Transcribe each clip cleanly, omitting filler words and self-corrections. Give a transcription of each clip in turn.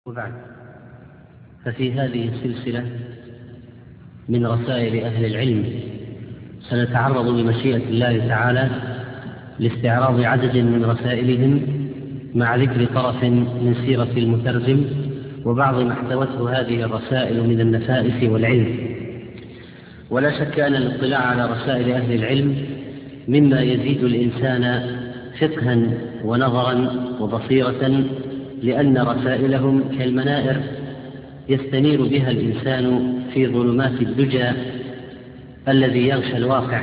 وبعد، ففي هذه السلسلة من رسائل أهل العلم سنتعرض بمشيئة الله تعالى لاستعراض عدد من رسائلهم مع ذكر طرف من سيرة المترجم وبعض ما احتوته هذه الرسائل من النفائس والعلم. ولا شك أن الاطلاع على رسائل أهل العلم مما يزيد الإنسان فقها ونظرا وبصيرة، لأن رسائلهم كالمنائر يستنير بها الإنسان في ظلمات الدجى الذي يغشى الواقع،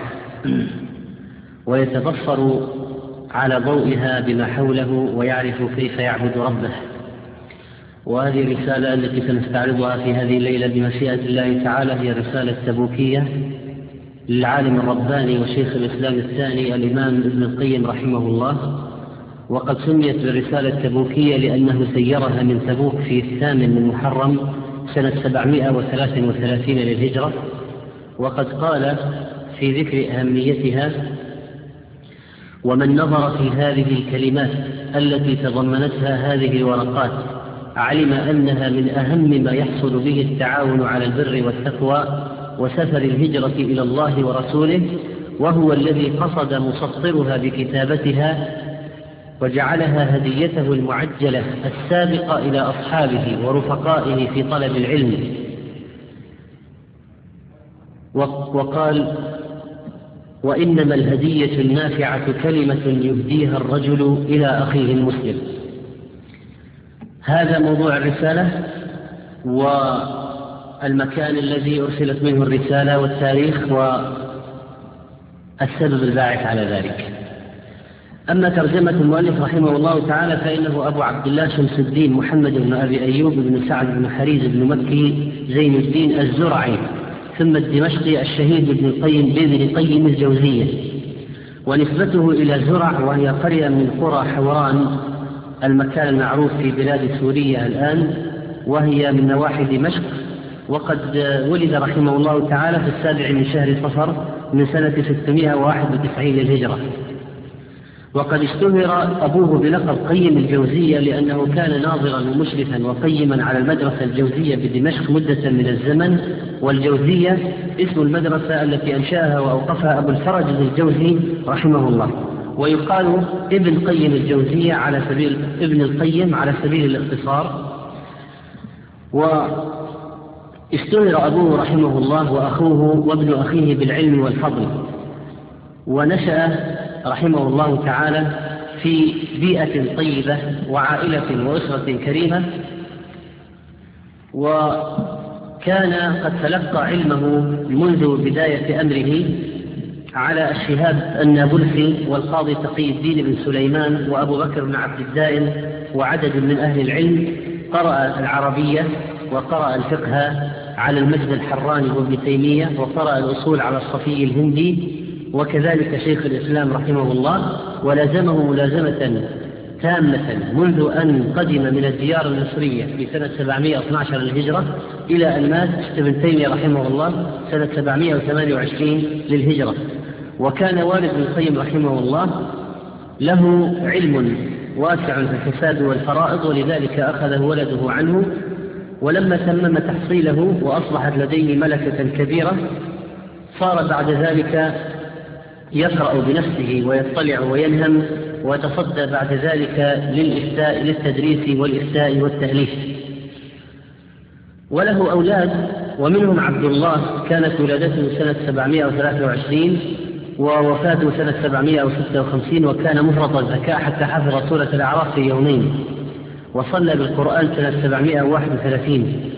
ويتبصر على ضوئها بما حوله ويعرف كيف يعبد ربه. وهذه الرسالة التي سنستعرضها في هذه الليلة بمشيئة الله تعالى هي رسالة تبوكية للعالم الرباني وشيخ الإسلام الثاني الإمام ابن القيم رحمه الله، وقد سميت بالرسالة التبوكية لأنه سيرها من تبوك في 8 من محرم سنة 733 للهجرة. وقد قال في ذكر أهميتها: ومن نظر في هذه الكلمات التي تضمنتها هذه الورقات علم أنها من أهم ما يحصل به التعاون على البر والتقوى وسفر الهجرة إلى الله ورسوله، وهو الذي قصد مسطرها بكتابتها وجعلها هديته المعجلة السابقة إلى أصحابه ورفقائه في طلب العلم. وقال: وإنما الهدية النافعة كلمة يهديها الرجل إلى أخيه المسلم. هذا موضوع الرسالة والمكان الذي أرسلت منه الرسالة والتاريخ والسبب الباعث على ذلك. أما ترجمة المؤلف رحمه الله تعالى فإنه أبو عبد الله شمس الدين محمد بن أبي أيوب بن سعد بن حريز بن مكي زين الدين الزرعي، ثم الدمشقي الشهيد ابن القيم بن قيم الجوزية، ونسبته إلى زرع وهي قرية من قرى حوران، المكان المعروف في بلاد سوريا الآن، وهي من نواحي دمشق. وقد ولد رحمه الله تعالى في 7 من شهر صفر من سنة 691 للهجرة. وقد اشتهر أبوه بلقب قيم الجوزية لأنه كان ناظرا ومشرفا وقيما على المدرسة الجوزية بدمشق مدة من الزمن. والجوزية اسم المدرسة التي أنشأها وأوقفها أبو الفرج الجوزي رحمه الله، ويقال ابن قيم الجوزية على سبيل ابن القيم على سبيل الاختصار. واشتهر أبوه رحمه الله وأخوه وابن أخيه بالعلم والفضل، ونشأ رحمه الله تعالى في بيئة طيبة وعائلة وأسرة كريمة، وكان قد تلقى علمه منذ بداية أمره على الشهاب النابلسي والقاضي تقي الدين بن سليمان وأبو بكر بن عبد الدائم وعدد من أهل العلم. قرأ العربية وقرأ الفقه على المجد الحراني وابن تيمية، وقرأ الأصول على الصفي الهندي، وكذلك شيخ الإسلام رحمه الله، ولازمه ملازمة تامة منذ أن قدم من الديار المصرية في سنة 712 للهجرة إلى أن مات ابن تيمية رحمه الله سنة 728 للهجرة. وكان والد ابن القيم رحمه الله له علم واسع في الفساد والفرائض، ولذلك أخذه ولده عنه. ولما تمم تحصيله وأصبحت لديه ملكة كبيرة صار بعد ذلك يقرأ بنفسه ويطلع وينهم، وتصدى بعد ذلك للتدريس والإفتاء والتأليف. وله أولاد، ومنهم عبد الله كانت ولادته سنة 723 ووفاته سنة 756، وكان مفرط الذكاء حتى حفظ سورة الأعراف في يومين، وصلى بالقرآن سنة 731،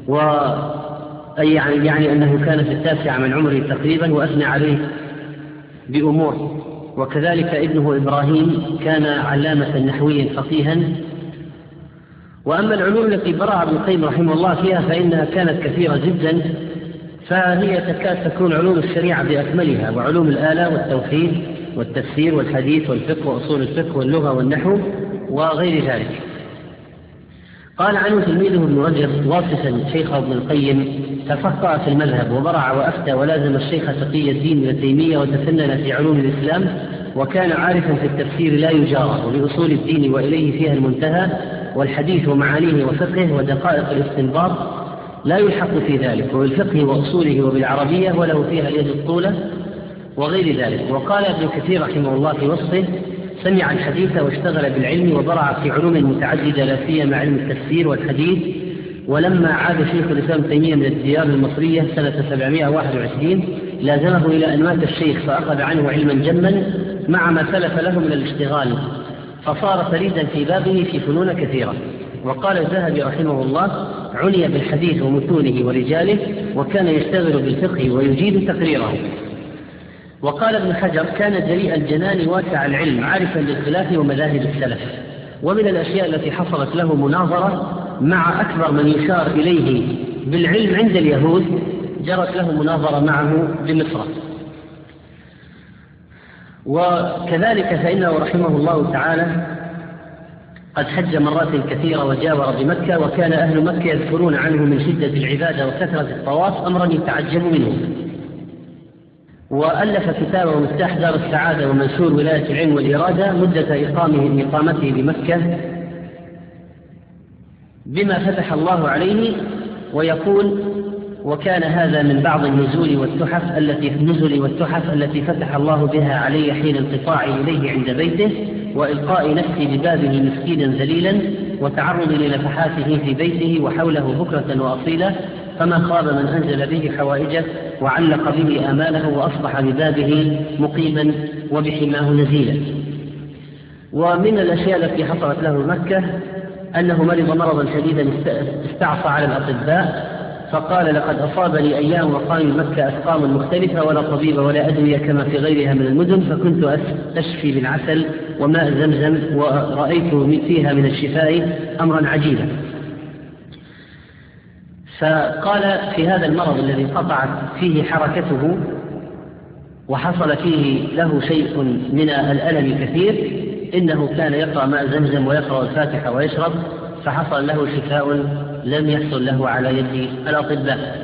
يعني أنه كان في 9 من عمره تقريبا، وأثنى عليه بأمور. وكذلك ابنه إبراهيم كان علامة نحويا فقيها. وأما العلوم التي برع ابن القيم رحمه الله فيها فإنها كانت كثيرة جدا، فهي تكاد تكون علوم الشريعة بأكملها، وعلوم الآلة والتوحيد والتفسير والحديث والفقه وأصول الفقه واللغة والنحو وغير ذلك. قال عنه تلميذه ابن رجب واصفا شيخه ابن القيم: تفقه في المذهب وبرع وأفتى ولازم الشيخ تقي الدين ابن تيمية وتفنن في علوم الإسلام، وكان عارفا في التفسير لا يجارى وبأصول الدين وإليه فيها المنتهى، والحديث ومعانيه وفقهه ودقائق الاستنباط لا يلحق في ذلك، وبالفقه وأصوله وبالعربية وله فيها اليد الطولة وغير ذلك. وقال ابن كثير رحمه الله في وصفه: سمع الحديث واشتغل بالعلم وبرع في علوم متعددة لا سيما علم التفسير والحديث. ولما عاد شيخ الإسلام تيمية من الديار المصرية سنة 721 لازمه إلى أن مات الشيخ، فأخذ عنه علما جما مع ما سلف له من الاشتغال، فصار فريدا في بابه في فنون كثيرة. وقال الذهبي رحمه الله: عني بالحديث ومتونه ورجاله، وكان يشتغل بالفقه ويجيد تقريره. وقال ابن حجر: كان جريء الجنان واسع العلم عارفا للخلاف ومذاهب السلف. ومن الأشياء التي حصلت له مناظرة مع أكبر من يشار إليه بالعلم عند اليهود، جرت له مناظرة معه بمصر. وكذلك فإنه رحمه الله تعالى قد حج مرات كثيرة وجاور بمكة، وكان أهل مكة يذكرون عنه من شدة العبادة وكثرة الطواف أمرا يتعجب منه. وألف كتابه مفتاح دار السعادة ومنشور ولاية العلم والإرادة مدة إقامته بمكة بما فتح الله عليه، ويقول: وكان هذا من بعض النزول والتحف التي فتح الله بها علي حين انقطاعي إليه عند بيته، وإلقاء نفسي ببابه مسكينا ذليلا، وتعرض لنفحاته في بيته وحوله بكرة وأصيلا، فما خاب من أنزل به حوائجه وعلق به آماله، وأصبح ببابه مقيما وبحماه نزيلا. ومن الأشياء التي حصلت له مكة أنه مرض مرضا شديدا استعصى على الأطباء، فقال: لقد أصابني أيام وقال مكة أسقاما مختلفة ولا طبيب ولا أدوية كما في غيرها من المدن، فكنت أشفي بالعسل وماء زمزم، ورأيت فيها من الشفاء أمرا عجيبا. فقال: في هذا المرض الذي قطعت فيه حركته وحصل فيه له شيء من الألم كثير، إنه كان يقرأ ماء زمزم ويقرأ الفاتحة ويشرب، فحصل له شفاء لم يحصل له على يد الأطباء.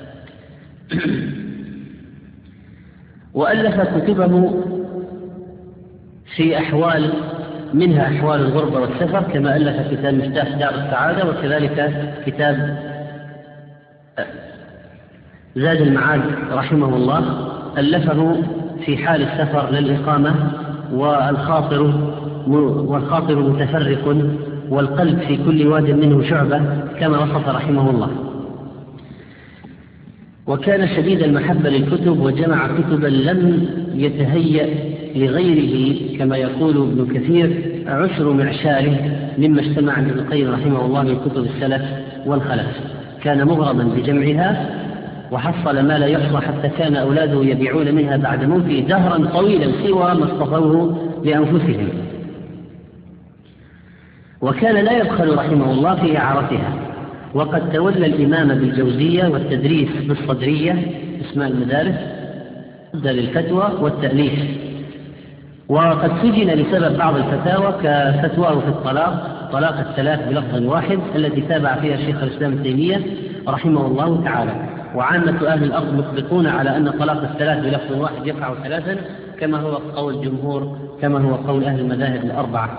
وألف كتبه في أحوال، منها أحوال الغربة والسفر، كما ألف كتاب مفتاح دار السعادة، وكذلك كتاب زاد المعاد رحمه الله ألفه في حال السفر للإقامة، والخاطر متفرق، والقلب في كل واد منه شعبة، كما وصف رحمه الله. وكان شديد المحبة للكتب، وجمع كتبا لم يتهيأ لغيره، كما يقول ابن كثير: 10 معشاره مما اجتمع عند ابن القيم رحمه الله من كتب السلف والخلف. كان مغرما بجمعها، وحصل ما لا يحصى، حتى كان أولاده يبيعون منها بعد موته دهرا طويلا سوى ما اصطفوه لأنفسهم. وكان لا يبخل رحمه الله في إعارتها، وقد تولى الإمام بالجوزية والتدريس بالصدرية اسماء المدارس للفتوى والتأليف. وقد سجن لسبب بعض الفتاوى كفتواه في طلاق الثلاث بلفظ واحد، التي تابع فيها شيخ الإسلام ابن تيمية رحمه الله تعالى. وعامة أهل الأرض مطبقون على أن طلاق الثلاث بلفظ واحد يقع 3، كما هو قول الجمهور، كما هو قول أهل المذاهب الأربعة.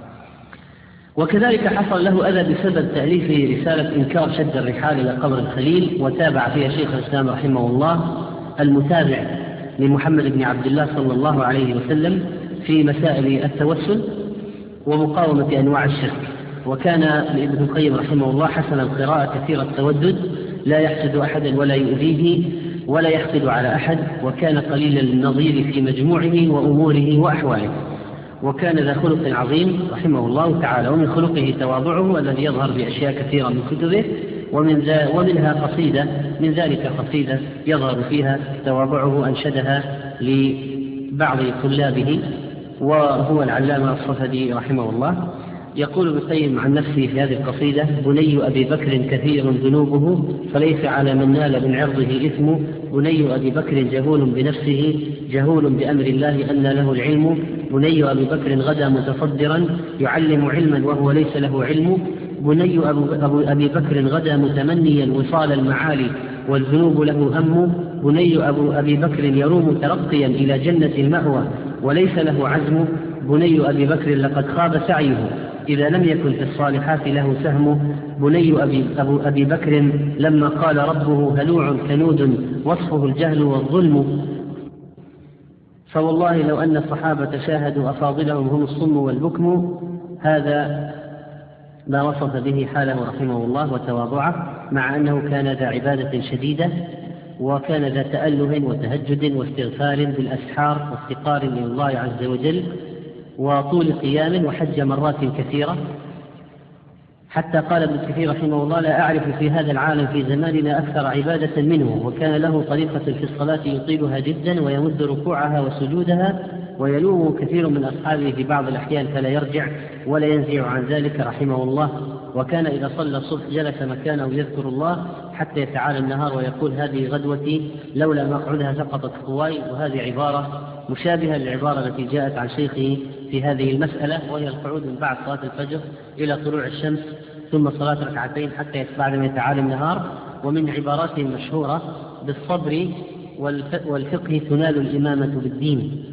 وكذلك حصل له أذى بسبب تأليفه رسالة إنكار شد الرحال إلى قبر الخليل، وتابع فيها شيخ الإسلام رحمه الله المتابع لمحمد بن عبد الله صلى الله عليه وسلم في مسائل التوسل ومقاومة أنواع الشرك. وكان لابن القيم رحمه الله حسن القراءة كثير التودد، لا يحسد أحدا ولا يؤذيه ولا يحقد على أحد، وكان قليل النظير في مجموعه وأموره وأحواله، وكان ذا خلق عظيم رحمه الله تعالى. ومن خلقه تواضعه الذي يظهر بأشياء كثيرة من كتبه، ومنها قصيدة من ذلك قصيدة يظهر فيها تواضعه أنشدها لبعض طلابه، وهو العلامة الصفدي رحمه الله. يقول ابن القيم عن نفسه في هذه القصيدة: بني أبي بكر كثير ذنوبه، فليس على من نال من عرضه إثم. بني أبي بكر جهول بنفسه، جهول بأمر الله أن له العلم. بني أبي بكر غدا متصدرا، يعلم علما وهو ليس له علم. بني أبي بكر غدا متمنيا وصال المعالي، والذنوب له هم. بني أبي بكر يروم ترقيا إلى جنة المأوى، وليس له عزم. بني أبي بكر لقد خاب سعيه، إذا لم يكن في الصالحات له سهم. بني أبي بكر لما قال ربه هلوع كنود وصفه الجهل والظلم، فوالله لو أن الصحابة شاهدوا أفاضلهم هم الصم والبكم، هذا ما وصف به حاله رحمه الله وتواضعه، مع أنه كان ذا عبادة شديدة، وكان ذا تأله وتهجد واستغفار بالأسحار وافتقار إلى الله عز وجل وطول قيام، وحج مرات كثيرة، حتى قال ابن كثير رحمه الله لا أعرف في هذا العالم في زماننا أكثر عبادة منه. وكان له طريقة في الصلاة يطيلها جدا ويمد ركوعها وسجودها، ويلومه كثير من أصحابه في بعض الأحيان فلا يرجع ولا ينزع عن ذلك رحمه الله. وكان إذا صلى الصبح جلس مكانه يذكر الله حتى يتعالى النهار ويقول هذه غدوتي لولا مقعدها سقطت خواي. وهذه عبارة مشابهة للعبارة التي جاءت عن شيخه في هذه المسألة، وهي القعود من بعد صلاة الفجر إلى طلوع الشمس ثم صلاة ركعتين حتى بعد ما يتعالى النهار. ومن عباراته المشهورة بالصبر والفقه تنال الإمامة بالدين.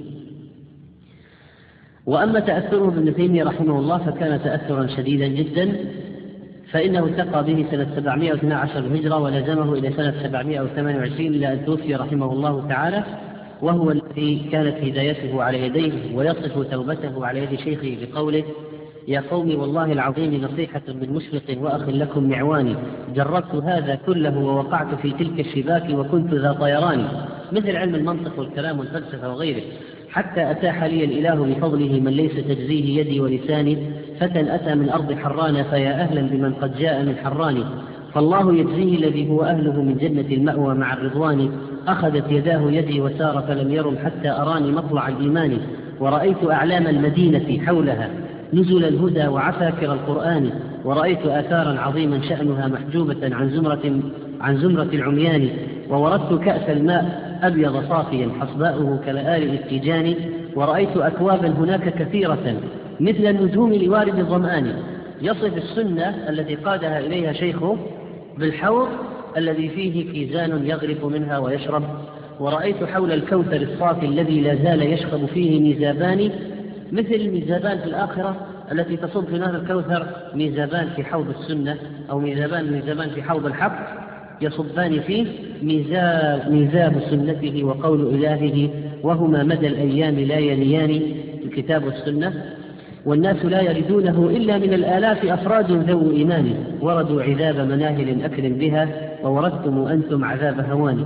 وأما تأثره بابن تيمية رحمه الله فكان تأثرا شديدا جدا، فإنه التقى به سنة 712 الهجرة ولزمه إلى سنة 728 إلى أن توفي رحمه الله تعالى، وهو الذي كانت هدايته على يديه. ويصف توبته على يد شيخه بقوله يا قوم والله العظيم نصيحة من مشفق وأخ لكم معواني، جربت هذا كله ووقعت في تلك الشباك وكنت ذا طيران، مثل علم المنطق والكلام والفلسفة وغيره، حتى أتاح لي الإله بفضله من ليس تجزيه يدي ولساني، فتى أتى من أرض حران فيا أهلا بمن قد جاء من حران، فالله يجزيه الذي هو أهله من جنة المأوى مع الرضوان، أخذت يداه يدي وسار فلم يرم حتى أراني مطلع الإيمان، ورأيت أعلام المدينة حولها نزل الهدى وعساكر القرآن، ورأيت آثارا عظيما شأنها محجوبة عن زمرة العميان، ووردت كأس الماء أبيض صافيا حصباؤه كلآل الاتجان، ورأيت أكوابا هناك كثيرة مثل النجوم لوارد الظمآن. يصف السنة التي قادها إليها شيخه بالحوض الذي فيه كيزان يغرف منها ويشرب، ورأيت حول الكوثر الصافي الذي لا زال يشرب فيه ميزابان، مثل الميزابان في الآخرة التي تصب في نهر الكوثر، ميزابان في حوض السنة أو ميزابان في حوض الحق يصبان فيه، ميزاب سنته وقول إلهه، وهما مدى الأيام لا يليان، الكتاب والسنة، والناس لا يردونه إلا من الآلاف أفراد ذو إيمان، وردوا عذاب مناهل أكرم بها، ووردتم أنتم عذاب هوان.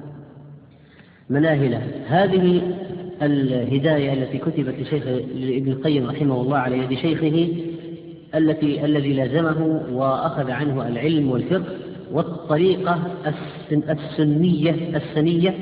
مناهل هذه الهداية التي كتبت لشيخ ابن القيم رحمه الله على يد شيخه الذي لازمه وأخذ عنه العلم والفقه والطريقة السنية،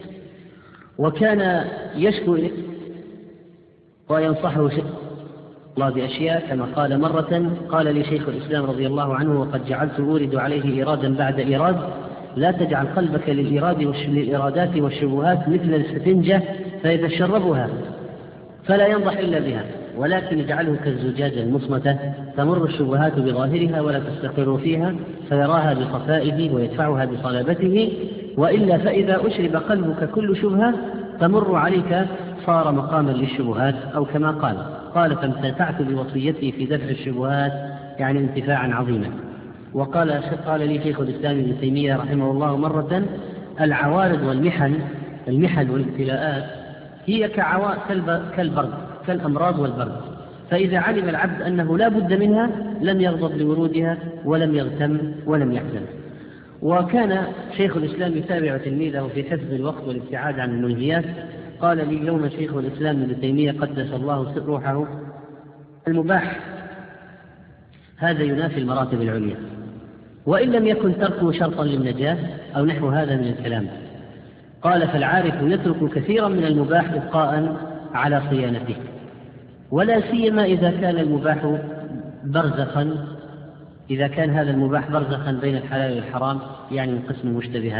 وكان يشكو إليه وينصحه الله بأشياء، كما قال مرة قال لي شيخ الإسلام رضي الله عنه وقد جعلت أورد عليه إيرادا بعد إيراد، لا تجعل قلبك للإرادات والشبهات مثل السفنجة فيتشربها فلا ينضح إلا بها، ولكن اجعله كالزجاجة المصمتة تمر الشبهات بظاهرها ولا تستقر فيها، فيراها بصفائه ويدفعها بصلابته، وإلا فإذا أشرب قلبك كل شبهة تمر عليك صار مقاما للشبهات، أو كما قال فامتتعت بوصيتي في دفع الشبهات، يعني انتفاعا عظيما. وقال لي شيخ الإسلام ابن تيمية رحمه الله مرة العوارض المحن والابتلاءات هي كالبرد، كالأمراض والبرد، فإذا علم العبد أنه لا بد منها لم يغضب لورودها ولم يغتم ولم يحزن. وكان شيخ الإسلام يتابع تلميذه في حفظ الوقت والابتعاد عن الملهيات. قال لي يوم شيخ الإسلام ابن تيمية قدس الله روحه المباح هذا ينافي المراتب العليا، وإن لم يكن تركه شرطا للنجاة أو نحو هذا من الكلام. قال فالعارف يترك كثيرا من المباح إبقاء على صيانته، ولا سيما إذا كان المباح برزخا، إذا كان هذا المباح برزخا بين الحلال والحرام، يعني من قسم المشتبهات.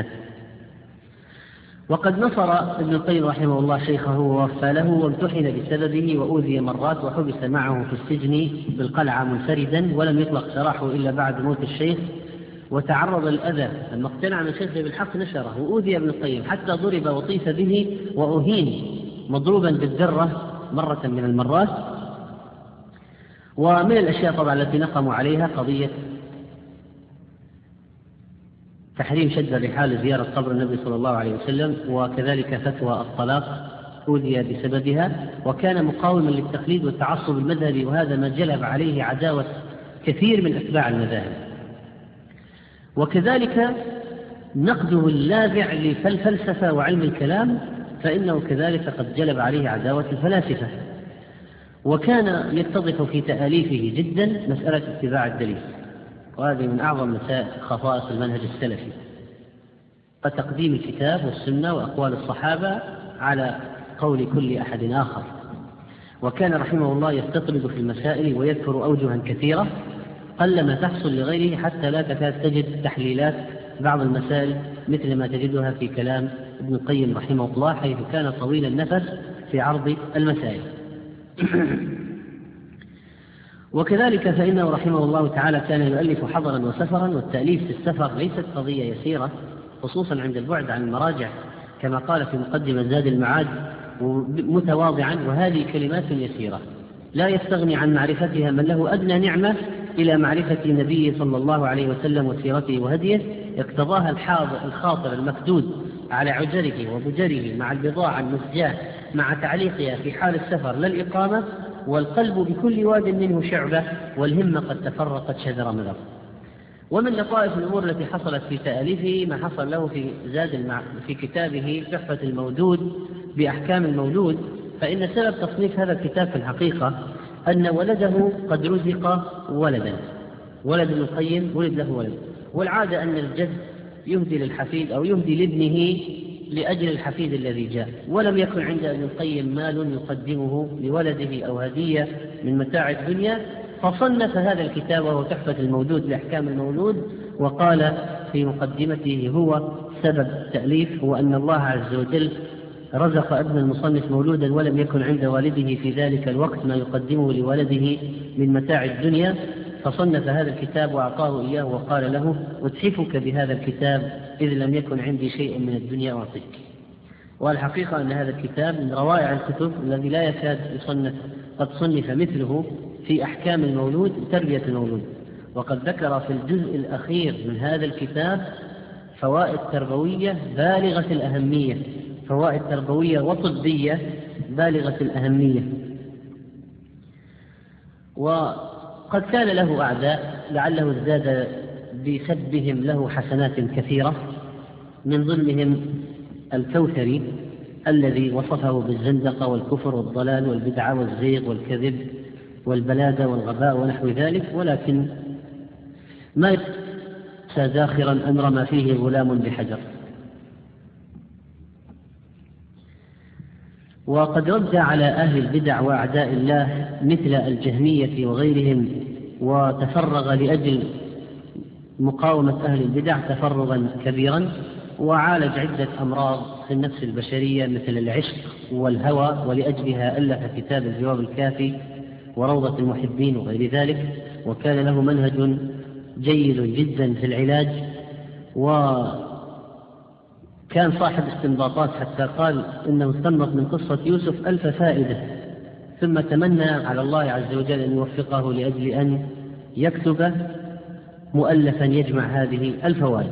وقد نصر ابن القيم رحمه الله شيخه ووفى له، وامتحن بسببه وأوذي مرات، وحبس معه في السجن بالقلعة منفردا، ولم يطلق سراحه إلا بعد موت الشيخ، وتعرض للأذى. لما اقتنع من شيخه بالحق نشره، وأوذي ابن القيم حتى ضرب وطيف به وأهين مضروبا بالذرة مرة من المرات. ومن الأشياء طبعا التي نقموا عليها قضية تحريم شد الرحال لزيارة قبر النبي صلى الله عليه وسلم، وكذلك فتوى الطلاق أوذي بسببها، وكان مقاوما للتقليد والتعصب المذهبي، وهذا ما جلب عليه عداوة كثير من أتباع المذاهب. وكذلك نقده اللاذع للفلسفة وعلم الكلام، فإنه كذلك قد جلب عليه عداوة الفلاسفة. وكان يتضح في تأليفه جدا مسألة اتباع الدليل، وهذه من أعظم مسائل خصائص المنهج السلفي، وتقديم الكتاب والسنة وأقوال الصحابة على قول كل أحد آخر. وكان رحمه الله يستطرد في المسائل ويذكر أوجها كثيرة قلما تحصل لغيره، حتى لا تكاد تجد تحليلات بعض المسائل مثل ما تجدها في كلام ابن القيم رحمه الله، حيث كان طويل النفس في عرض المسائل. وكذلك فإنه رحمه الله تعالى كان يؤلف حضرا وسفرا، والتأليف في السفر ليست قضية يسيرة، خصوصا عند البعد عن المراجع، كما قال في مقدمة زاد المعاد متواضعا: وهذه كلمات يسيرة لا يستغني عن معرفتها من له أدنى نعمة إلى معرفة النبي صلى الله عليه وسلم وسيرته وهديه، اقتضاها الخاطر المكدود على عجره وبجره مع البضاعة المسجاة مع تعليقها في حال السفر لا الإقامة، والقلب بكل واد منه شعبة، والهمة قد تفرقت شذر مذر. ومن لطائف الأمور التي حصلت في تأليفه ما حصل له في كتابه تحفة المودود بأحكام المولود، فإن سبب تصنيف هذا الكتاب في الحقيقة أن ولده قد رزق ولدا، ولد ابن القيم ولد له ولد، والعادة أن الجد يهدي للحفيد أو يهدي لابنه لأجل الحفيد الذي جاء، ولم يكن عند ابن القيم مال يقدمه لولده أو هدية من متاع الدنيا، فصنف هذا الكتاب وهو تحفة المولود لأحكام المولود، وقال في مقدمته هو سبب التأليف هو أن الله عز وجل رزق ابن المصنف مولودا ولم يكن عند والده في ذلك الوقت ما يقدمه لولده من متاع الدنيا، فصنف هذا الكتاب وأعطاه إياه وقال له: أتحفك بهذا الكتاب إذ لم يكن عندي شيء من الدنيا أعطيك. والحقيقة أن هذا الكتاب من روائع الكتب الذي لا يكاد قد صنف مثله في أحكام المولود وتربية المولود. وقد ذكر في الجزء الأخير من هذا الكتاب فوائد تربوية بالغة الأهمية، فوائد تربوية وطبية بالغة الأهمية. وقد كان له أعداء لعله ازداد بسبهم له حسنات كثيرة، من ضمنهم الكوثري الذي وصفه بالزندقة والكفر والضلال والبدعة والزيغ والكذب والبلادة والغباء ونحو ذلك، ولكن ما ينسى زاخرا أن رمى فيه غلام بحجر. وقد رد على أهل البدع وأعداء الله مثل الجهمية وغيرهم، وتفرغ لأجل مقاومة أهل البدع تفرغا كبيرا، وعالج عدة أمراض في النفس البشرية مثل العشق والهوى، ولأجلها ألف كتاب الجواب الكافي وروضة المحبين وغير ذلك. وكان له منهج جيد جدا في العلاج، وكان صاحب استنباطات حتى قال إنه استنبط من قصة يوسف 1000 فائدة، ثم تمنى على الله عز وجل أن يوفقه لأجل أن يكتب مؤلفا يجمع هذه الفوائد.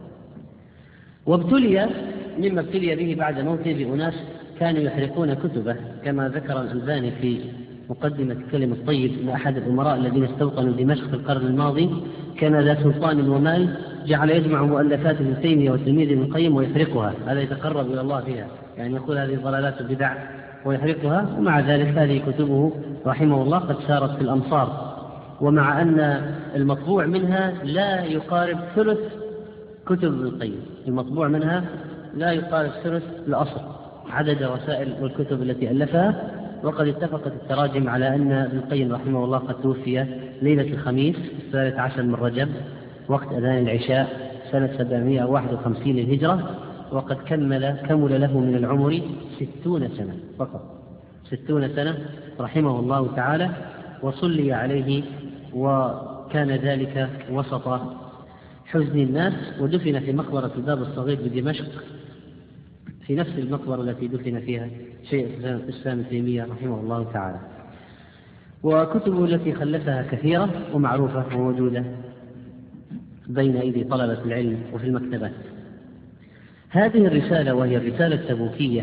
وابتلي مما ابتلي به بعد موته بأناس كانوا يحرقون كتبه، كما ذكر الألباني في مقدمة كلم الطيب أن أحد الأمراء الذين استوطنوا دمشق في القرن الماضي كان ذا سلطان ومال، جعل يجمع مؤلفات ابن تيمية وتلميذ ابن القيم ويحرقها، هذا يتقرب إلى الله فيها، يعني يقول هذه ضلالات البدع ويحرقها، ومع ذلك هذه كتبه رحمه الله قد سارت في الأمصار، ومع أن المطبوع منها لا يقارب ثلث كتب ابن القيم، المطبوع منها لا يقارب ثلث الأصل عدد وسائل والكتب التي ألفها. وقد اتفقت التراجم على أن ابن القيم رحمه الله قد توفي ليلة الخميس 13 من رجب وقت أذان العشاء سنة 751 للهجرة، وقد كمل له من العمر 60 سنة فقط، 60 سنة رحمه الله تعالى، وصلي عليه، وكان ذلك وسط حزن الناس، ودفن في مقبرة الباب الصغير بدمشق في نفس المقبرة التي دفن فيها شيخ الإسلام ابن تيمية رحمه الله تعالى. وكتبه التي خلفها كثيرة ومعروفة وموجودة بين أيدي طلبة العلم وفي المكتبات. هذه الرسالة وهي الرسالة التبوكية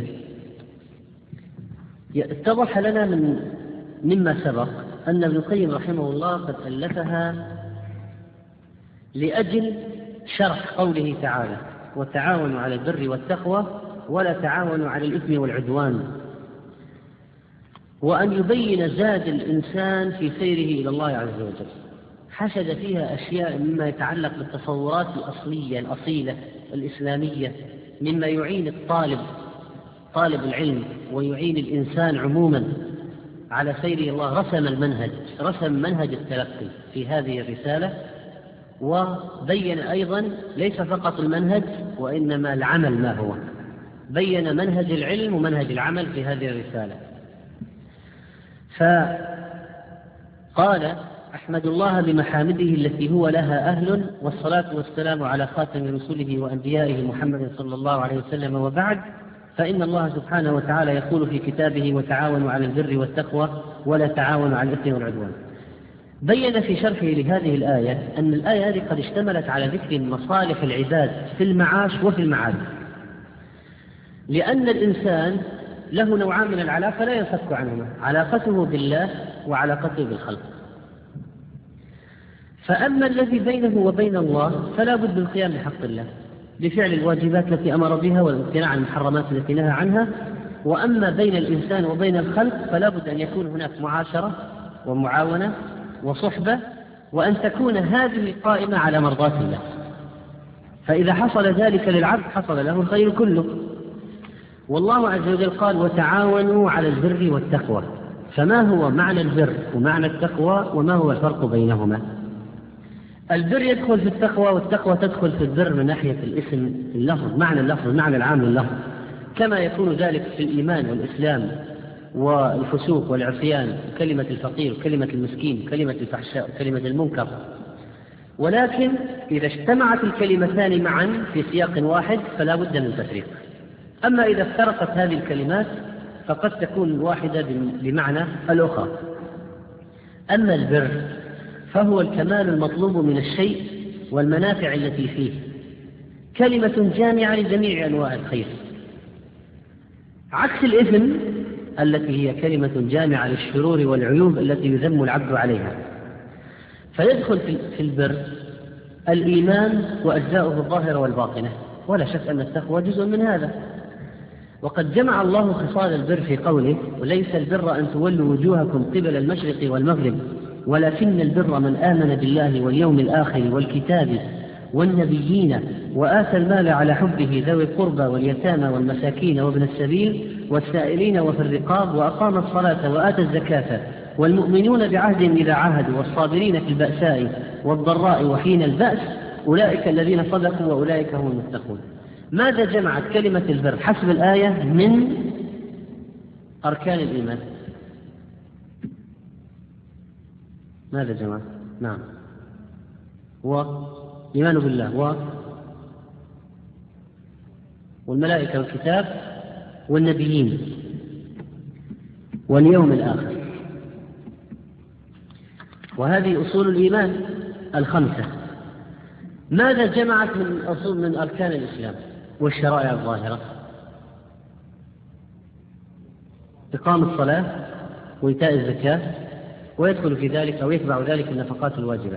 اتضح لنا مما سبق أن ابن القيم رحمه الله قد ألفها لأجل شرح قوله تعالى: وتعاونوا على البر والتقوى ولا تعاونوا على الإثم والعدوان، وأن يبين زاد الإنسان في سيره إلى الله عز وجل. حشد فيها أشياء مما يتعلق بالتصورات الأصلية الأصيلة الإسلامية، مما يعين طالب العلم ويعين الإنسان عموما على سيره الله. رسم منهج التلقي في هذه الرسالة، وبين أيضا ليس فقط المنهج وإنما العمل ما هو، بين منهج العلم ومنهج العمل في هذه الرسالة. فقال: أحمد الله بمحامده التي هو لها أهل، والصلاة والسلام على خاتم رسله وأنبيائه محمد صلى الله عليه وسلم، وبعد، فإن الله سبحانه وتعالى يقول في كتابه: وتعاونوا على البر والتقوى ولا تعاونوا على الإثم والعدوان. بين في شرحه لهذه الآية أن الآية هذه قد اشتملت على ذكر مصالح العباد في المعاش وفي المعاد، لأن الإنسان له نوعان من العلاقة لا ينفك عنهما: علاقته بالله وعلاقته بالخلق. فأما الذي بينه وبين الله فلا بد من القيام بحق الله بفعل الواجبات التي أمر بها والامتناع عن المحرمات التي نهى عنها. وأما بين الإنسان وبين الخلق فلا بد أن يكون هناك معاشرة ومعاونة وصحبة، وأن تكون هذه قائمة على مرضاة الله. فإذا حصل ذلك للعبد حصل له الخير كله. والله عز وجل قال: وتعاونوا على البر والتقوى. فما هو معنى البر ومعنى التقوى وما هو الفرق بينهما؟ البر يدخل في التقوى، والتقوى تدخل في البر من ناحية الاسم، اللفظ، معنى اللفظ، المعنى العام لللفظ، كما يكون ذلك في الإيمان والإسلام والفسوق والعصيان، كلمة الفقير، كلمة المسكين، كلمة الفحشاء، كلمة المنكر. ولكن إذا اجتمعت الكلمتان معا في سياق واحد فلا بد من تفريق. أما إذا افترقت هذه الكلمات فقد تكون الواحدة بمعنى الأخرى. أما البر فهو الكمال المطلوب من الشيء والمنافع التي فيه، كلمة جامعة لجميع أنواع الخير، عكس الإثم التي هي كلمة جامعة للشرور والعيوب التي يذم العبد عليها. فيدخل في البر الإيمان وأجزاؤه الظاهرة والباطنة، ولا شك أن التقوى جزء من هذا. وقد جمع الله خصال البر في قوله: وليس البر أن تولوا وجوهكم قبل المشرق والمغرب ولكن البر من آمن بالله واليوم الآخر والكتاب والنبيين وآتى المال على حبه ذوي القربى واليتامى والمساكين وابن السبيل والسائلين وفي الرقاب وأقام الصلاة وآتى الزكاة والمؤمنون بعهدهم إذا عاهدوا والصابرين في البأساء والضراء وحين البأس أولئك الذين صدقوا وأولئك هم المتقون. ماذا جمعت كلمة البر حسب الآية من أركان الإيمان؟ ماذا جمعت؟ نعم، وإيمان بالله والملائكة والكتاب والنبيين واليوم الآخر، وهذه أصول الإيمان الخمسة. ماذا جمعت من أركان الإسلام والشرائع الظاهرة؟ إقام الصلاة وإيتاء الزكاة، ويدخل في ذلك أو يتبع ذلك النفقات الواجبة.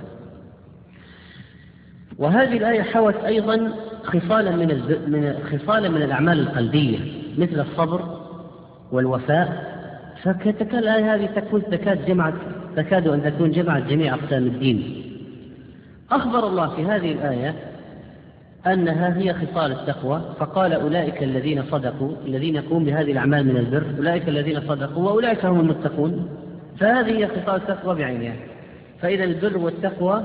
وهذه الآية حوت أيضا خصالا من الأعمال القلبية مثل الصبر والوفاء. الآية هذه تكاد أن تكون جمعت جميع أقسام الدين. أخبر الله في هذه الآية أنها هي خصال التقوى، فقال: أولئك الذين صدقوا، الذين يقومون بهذه الأعمال من البر، أولئك الذين صدقوا وأولئك هم المتقون. فهذه هي خصال التقوى بعينها. فإذا البر والتقوى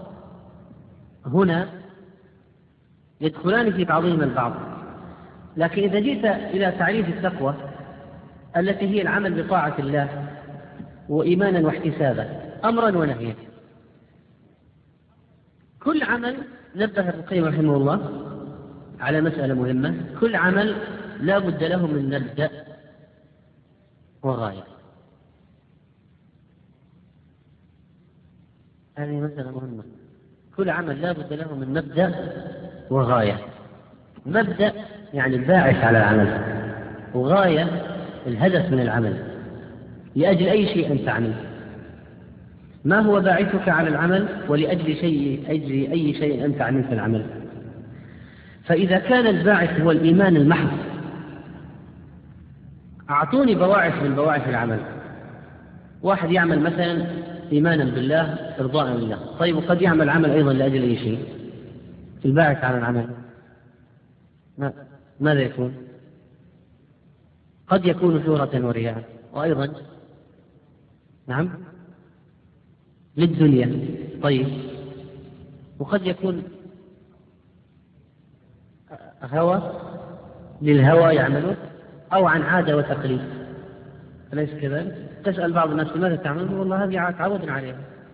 هنا يدخلان في بعضهما البعض. لكن إذا جئت إلى تعريف التقوى التي هي العمل بطاعة الله وإيمانا واحتسابا، أمرا ونهيا، كل عمل، نبه ابن القيم رحمه الله على مسألة مهمة: كل عمل لا بد له من مبدأ وغاية. هذه مسألة مهمة. كل عمل لا بد له من مبدأ وغاية. مبدأ يعني الباعث على العمل، وغاية الهدف من العمل، لأجل أي شيء أنت تعمل. ما هو باعثك على العمل ولأجل أي شيء أنت عملت في العمل؟ فإذا كان الباعث هو الإيمان المحض، أعطوني بواعث من بواعث العمل. واحد يعمل مثلا إيمانا بالله إرضاء لله، طيب وقد يعمل عمل أيضا لأجل أي شيء. الباعث على العمل ماذا يكون؟ قد يكون شهرة ورياء، وأيضا نعم للدنيا، طيب وقد يكون هوى للهوى يعملون، أو عن عادة وتقليد، أليس كذلك؟ تسأل بعض الناس لماذا تعملون؟ والله هذه تعودنا عليها،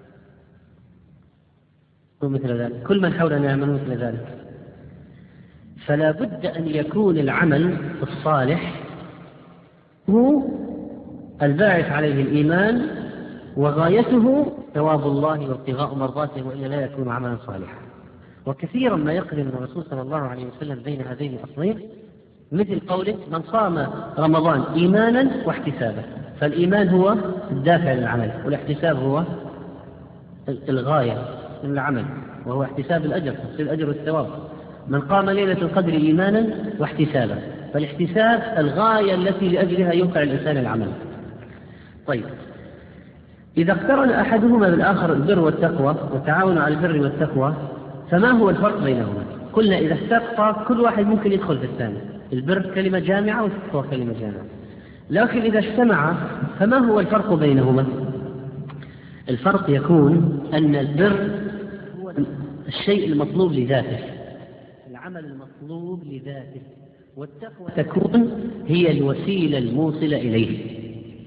ومثل ذلك كل من حولنا يعملون مثل ذلك. فلا بد أن يكون العمل الصالح هو الباعث عليه الإيمان، وغايته ثواب الله وابتغاء مرضاته، وإلا لا يكون عملا صالحا. وكثيرا ما يقرن الرسول صلى الله عليه وسلم بين هذين الأصلين، مثل قوله من صام رمضان إيمانا واحتسابا، فالإيمان هو الدافع للعمل، والاحتساب هو الغاية من العمل، وهو احتساب الأجر، تحصيل الأجر والثواب. من قام ليلة القدر إيمانا واحتسابا، فالاحتساب الغاية التي لأجلها يوقع الإنسان العمل. طيب، إذا اقترن أحدهما بالآخر البر والتقوى والتعاون على البر والتقوى، فما هو الفرق بينهما؟ قلنا إذا استقطع كل واحد ممكن يدخل في الثاني، البر كلمة جامعة والتقوى كلمة جامعة، لكن إذا اجتمع فما هو الفرق بينهما؟ الفرق يكون أن البر هو الشيء المطلوب لذاته، العمل المطلوب لذاته، والتقوى تكون هي الوسيلة الموصلة إليه،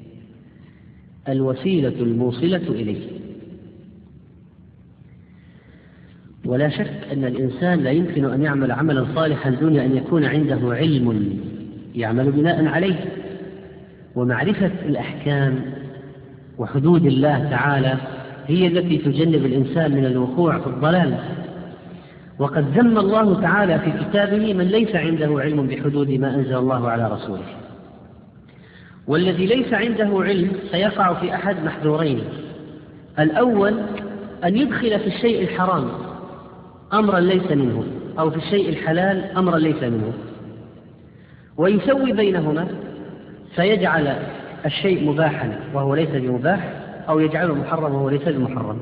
الوسيلة الموصلة إليه. ولا شك أن الإنسان لا يمكن أن يعمل عملا صالحا دون أن يكون عنده علم يعمل بناء عليه، ومعرفة الأحكام وحدود الله تعالى هي التي تجنب الإنسان من الوقوع في الضلال. وقد ذم الله تعالى في كتابه من ليس عنده علم بحدود ما أنزل الله على رسوله. والذي ليس عنده علم سيقع في أحد محذورين: الأول أن يدخل في الشيء الحرام أمرا ليس منه، أو في الشيء الحلال أمرا ليس منه، ويسوي بينهما، فيجعل الشيء مباحا وهو ليس بمباح، أو يجعله محرم وهو ليس بمحرم.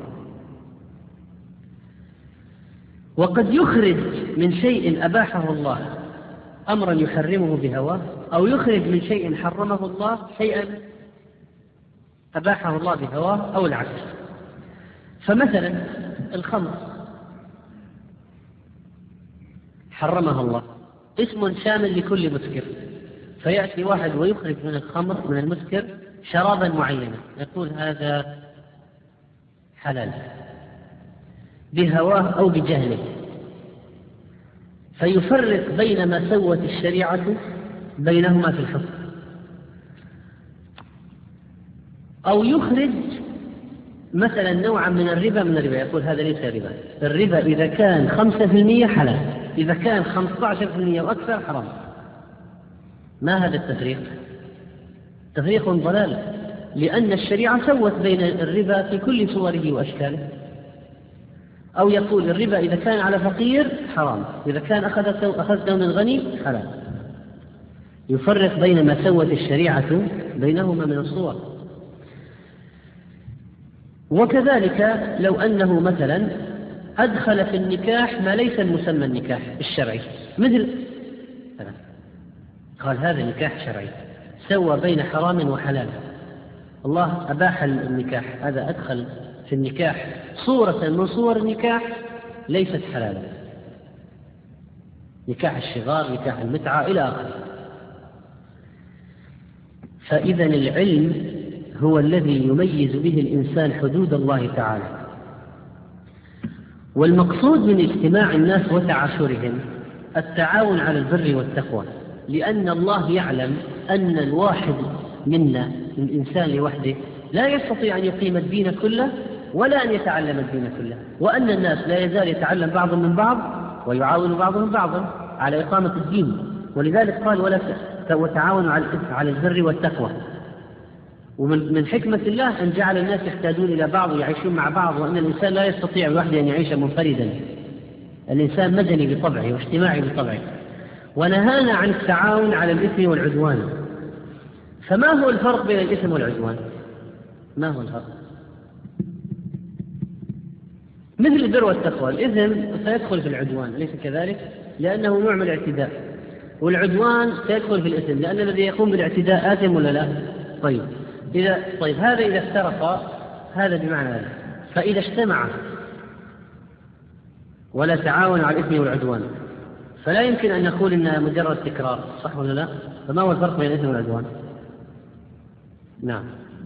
وقد يخرج من شيء أباحه الله أمرا يحرمه بهواه، أو يخرج من شيء حرمه الله شيئا أباحه الله بهواه، أو العكس. فمثلا الخمر حرمها الله، اسم شامل لكل مسكر، فيأتي واحد ويخرج من الخمر من المسكر شرابا معينا، يقول هذا حلال بهواه أو بجهله، فيفرق بين ما سوت الشريعة بينهما في الحكم. أو يخرج مثلا نوعا من الربا يقول هذا ليس ربا، الربا إذا كان 5% حلال، إذا كان 15% وأكثر حرام. ما هذا التفريق؟ تفريق ضلال، لأن الشريعة سوت بين الربا في كل صوره وأشكاله. أو يقول الربا إذا كان على فقير حرام، إذا كان أخذته من غني حلال. يفرق بين ما سوت الشريعة بينهما من الصور. وكذلك لو أنه مثلا أدخل في النكاح ما ليس المسمى النكاح الشرعي، مثل قال هذا نكاح شرعي، سوى بين حرام وحلال، الله أباح النكاح، هذا أدخل في النكاح صورة من صور النكاح ليست حلالا، نكاح الشغار، نكاح المتعة إلى آخره. فإذا العلم هو الذي يميز به الإنسان حدود الله تعالى. والمقصود من اجتماع الناس وتعاشرهم التعاون على البر والتقوى، لأن الله يعلم أن الواحد منا الإنسان لوحده لا يستطيع أن يقيم الدين كله ولا أن يتعلم الدين كله، وأن الناس لا يزال يتعلم بعضهم من بعض ويعاون بعضهم بعضا على إقامة الدين. ولذلك قال وتعاونوا على البر والتقوى. ومن حكمة الله أن جعل الناس يحتاجون إلى بعض ويعيشون مع بعض، وأن الإنسان لا يستطيع لوحده أن يعيش منفردا. الإنسان مدني بطبعه واجتماعي بطبعه. ونهانا عن التعاون على الإثم والعدوان. فما هو الفرق بين الإثم والعدوان؟ ما هو الفرق؟ مثل البر والتقوى، الإثم سيدخل في العدوان، أليس كذلك؟ لأنه نوع من الاعتداء. والعدوان سيدخل في الإثم، لأن الذي يقوم بالاعتداء آثم ولا لا؟ طيب هذا إذا افترق هذا بمعنى هذا. فإذا اجتمع ولا تعاون على الإثم والعدوان فلا يمكن أن نقول إنها مجرد تكرار، صح ولا لا؟ فما هو الفرق بين الإثم والعدوان؟ نعم.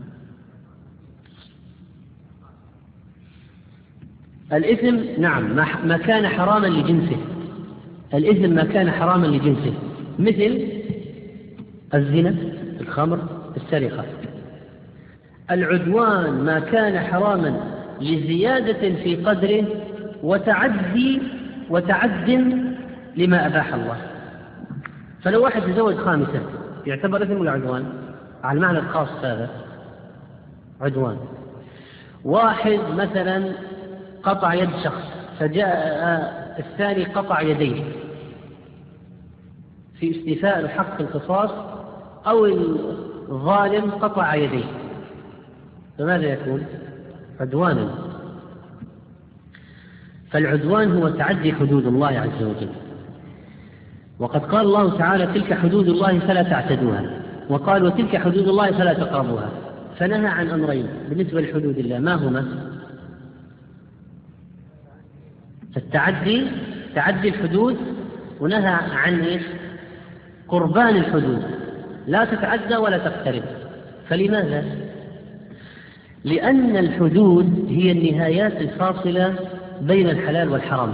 الإثم نعم ما كان حراما لجنسه. الإثم ما كان حراما لجنسه، مثل الزنا، الخمر، السرقة. العدوان ما كان حراما لزيادة في قدره وتعد لما أباح الله. فلو واحد تزوج خامسة يعتبر إثم ولا عدوان؟ على المعنى الخاص هذا عدوان. واحد مثلا قطع يد شخص فجاء الثاني قطع يديه في استيفاء الحق القصاص، أو الظالم قطع يديه، فماذا يكون؟ عدوانا. فالعدوان هو تعدي حدود الله عز وجل. وقد قال الله تعالى تلك حدود الله فلا تعتدوها، وقال وتلك حدود الله فلا تقربوها. فنهى عن أمرين بالنسبة لحدود الله، ما هما؟ تعدي الحدود، ونهى عن إيش؟ قربان الحدود، لا تتعدى ولا تقترب. فلماذا؟ لأن الحدود هي النهايات الفاصلة بين الحلال والحرام.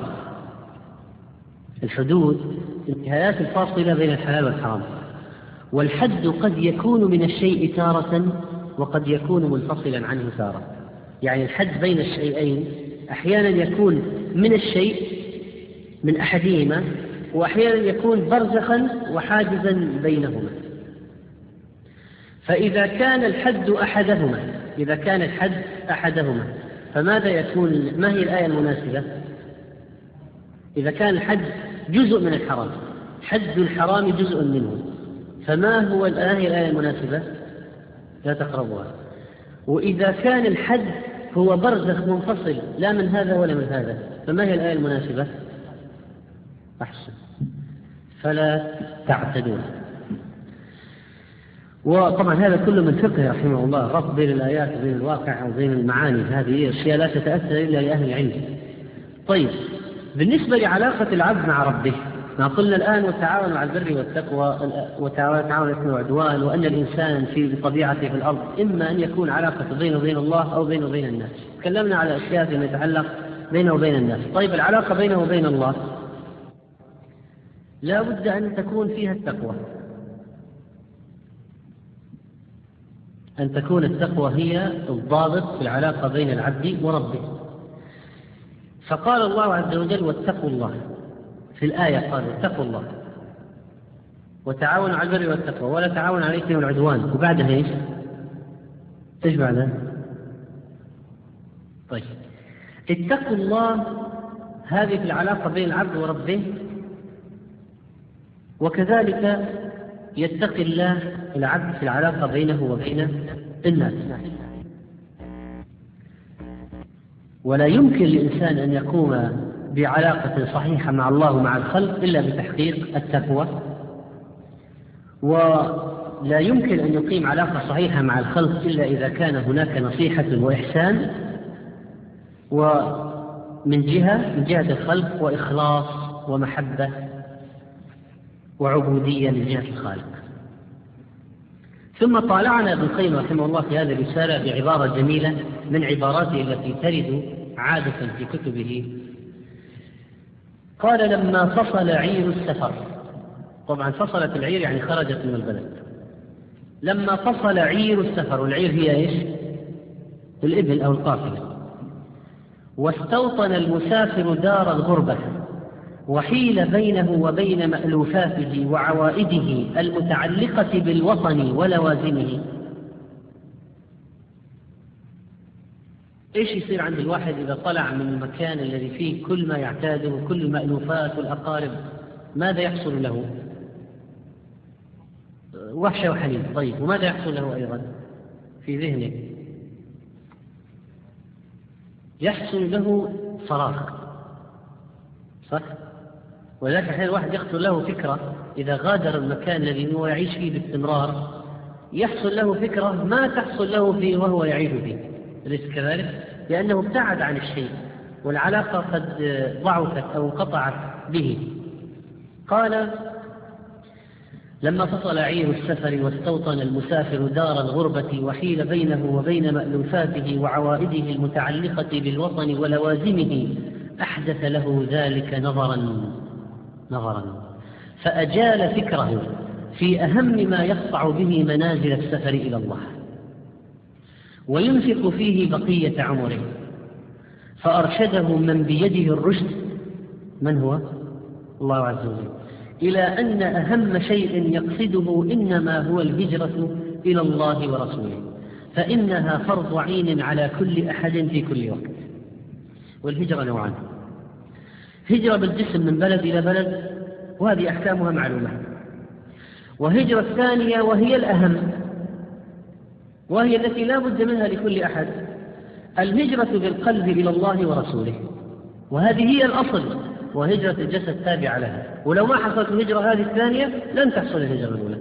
الحدود النهايات الفاصلة بين الحلال والحرام. والحد قد يكون من الشيء تارة وقد يكون منفصلا عنه تارة. يعني الحد بين الشيئين أحيانا يكون من الشيء من أحدهما، وأحيانا يكون برزخا وحاجزا بينهما. فإذا كان الحد أحدهما فماذا يكون؟ ما هي الآية المناسبة؟ إذا كان الحد جزء من الحرام، حد الحرام جزء منه، فما هو الآية المناسبة؟ لا تقربوها. وإذا كان الحد هو برزخ منفصل لا من هذا ولا من هذا، فما هي الآية المناسبة؟ أحسن، فلا تعتدون. وطبعا هذا كله من فقه رحمه الله، ربط بين الآيات وبين الواقع وبين المعاني. هذه أشياء لا تتأثر إلا لأهل العلم. طيب، بالنسبة لعلاقة العبد مع ربه، ما قلنا الآن وتعاونوا على البر والتقوى وتعاونوا على الإثم والعدوان، وأن الإنسان في طبيعته في الأرض إما أن يكون علاقة بينه وبين الله أو بينه وبين الناس. تكلمنا على أشياء فيما يتعلق بينه وبين الناس. طيب، العلاقة بينه وبين الله لا بد أن تكون فيها التقوى، أن تكون التقوى هي الضابط في العلاقة بين العبد وربه. فقال الله عز وجل واتقوا الله في الآية، قال اتقوا الله وتعاونوا على البر والتقوى ولا تعاونوا على الإثم والعدوان. وبعدها ايش بعدها؟ طيب، اتقوا الله هذه في العلاقة بين العبد وربه، وكذلك يتقي الله العبد في العلاقة بينه وبين الناس. ولا يمكن للإنسان أن يقوم بعلاقة صحيحة مع الله ومع الخلق إلا بتحقيق التقوى، ولا يمكن أن يقيم علاقة صحيحة مع الخلق إلا إذا كان هناك نصيحة وإحسان، ومن جهة الخلق وإخلاص ومحبة وعبودية من جهة الخالق. ثم طالعنا ابن القيم رحمه الله في هذه الرسالة بعبارة جميلة من عباراته التي ترد عادة في كتبه. قال لما فصل عير السفر، طبعا فصلت العير يعني خرجت من البلد. لما فصل عير السفر، والعير هي ايش؟ الإبل أو القافلة. واستوطن المسافر دار الغربة وحيل بينه وبين مألوفاته وعوائده المتعلقة بالوطن ولوازمه. إيش يصير عند الواحد إذا طلع من المكان الذي فيه كل ما يعتاده وكل المألوفات والأقارب؟ ماذا يحصل له؟ وحشة وحنين. طيب، وماذا يحصل له أيضا في ذهنه؟ يحصل له فراغ، صح؟ ولذلك أحيانا الواحد يحصل له فكرة إذا غادر المكان الذي هو يعيش فيه باستمرار، يحصل له فكرة ما تحصل له فيه وهو يعيش فيه، أليس كذلك؟ لأنه ابتعد عن الشيء والعلاقة قد ضعفت أو قطعت به. قال: لما فصل عير السفر واستوطن المسافر دار الغربة وحيل بينه وبين مألوفاته وعوائده المتعلقة بالوطن ولوازمه، أحدث له ذلك نظرا فأجال فكره في أهم ما يقطع به منازل السفر إلى الله وينفق فيه بقية عمره، فأرشده من بيده الرشد، من هو؟ الله عز وجل، إلى أن أهم شيء يقصده إنما هو الهجرة إلى الله ورسوله، فإنها فرض عين على كل أحد في كل وقت. والهجرة نوعان: هجرة بالجسم من بلد إلى بلد، وهذه أحكامها معلومة، وهجرة ثانية وهي الأهم، وهي التي لا بد منها لكل أحد: الهجرة بالقلب إلى الله ورسوله، وهذه هي الأصل، وهجرة الجسد تابعة لها. ولو ما حصلت الهجرة هذه الثانية لن تحصل الهجرة الأولى.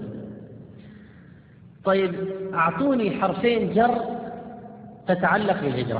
طيب، أعطوني حرفين جر تتعلق بالهجرة: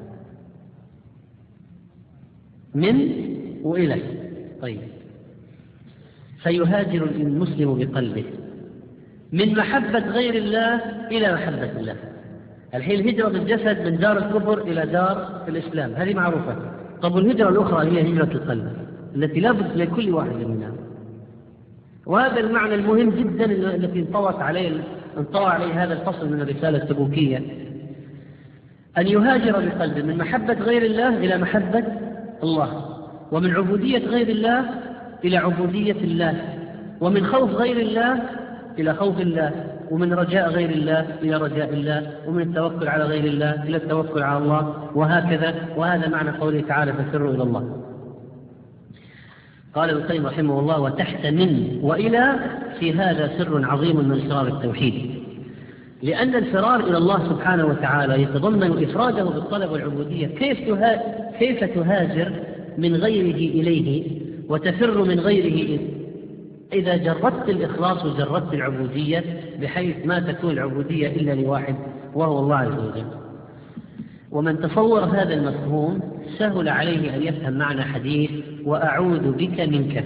من وإلى. طيب، فيهاجر المسلم بقلبه من محبة غير الله إلى محبة الله. الحين الهجرة بالجسد من دار الكفر إلى دار الإسلام، هذه معروفة. طب الهجرة الأخرى هي هجرة القلب التي لا بد لكل واحد منها، وهذا المعنى المهم جدا الذي انطوى عليه هذا الفصل من الرسالة التبوكية: أن يهاجر بقلبه من محبة غير الله إلى محبة الله، ومن عبودية غير الله إلى عبودية الله، ومن خوف غير الله إلى خوف الله، ومن رجاء غير الله إلى رجاء الله، ومن التوكل على غير الله إلى التوكل على الله، وهكذا. وهذا معنى قوله تعالى: فسروا إلى الله. قال ابن القيم رحمه الله: وتحت من وإلى في هذا سر عظيم من أسرار التوحيد، لأن الفرار إلى الله سبحانه وتعالى يتضمن إفراده بالطلب والعبودية. كيف تهاجر من غيره إليه وتفر من غيره إذا جردت الإخلاص وجردت العبودية، بحيث ما تكون العبودية إلا لواحد وهو الله عز وجل. ومن تصور هذا المفهوم سهل عليه أن يفهم معنى حديث وأعوذ بك منك،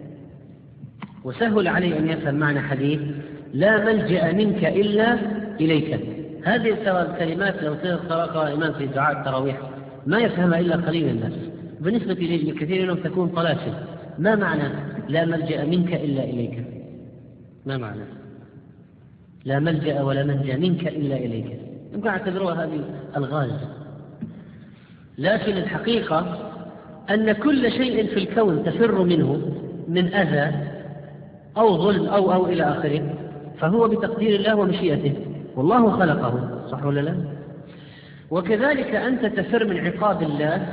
وسهل عليه أن يفهم معنى حديث لا ملجأ منك إلا إليك. هذه الكلمات لو تقرأ الإمام في دعاء التراويح ما يفهمها إلا قليل الناس، بالنسبة لكثير منهم تكون طلاسم. ما معنى لا ملجأ منك إلا إليك؟ ما معنى لا ملجأ ولا منجأ منك إلا إليك؟ يمكن اعتبروها هذه الغاز، لكن الحقيقة أن كل شيء في الكون تفر منه من أذى أو ظلم أو إلى آخره، فهو بتقدير الله ومشيئته، والله خلقه، صح ولا لا؟ وكذلك أنت تفر من عقاب الله،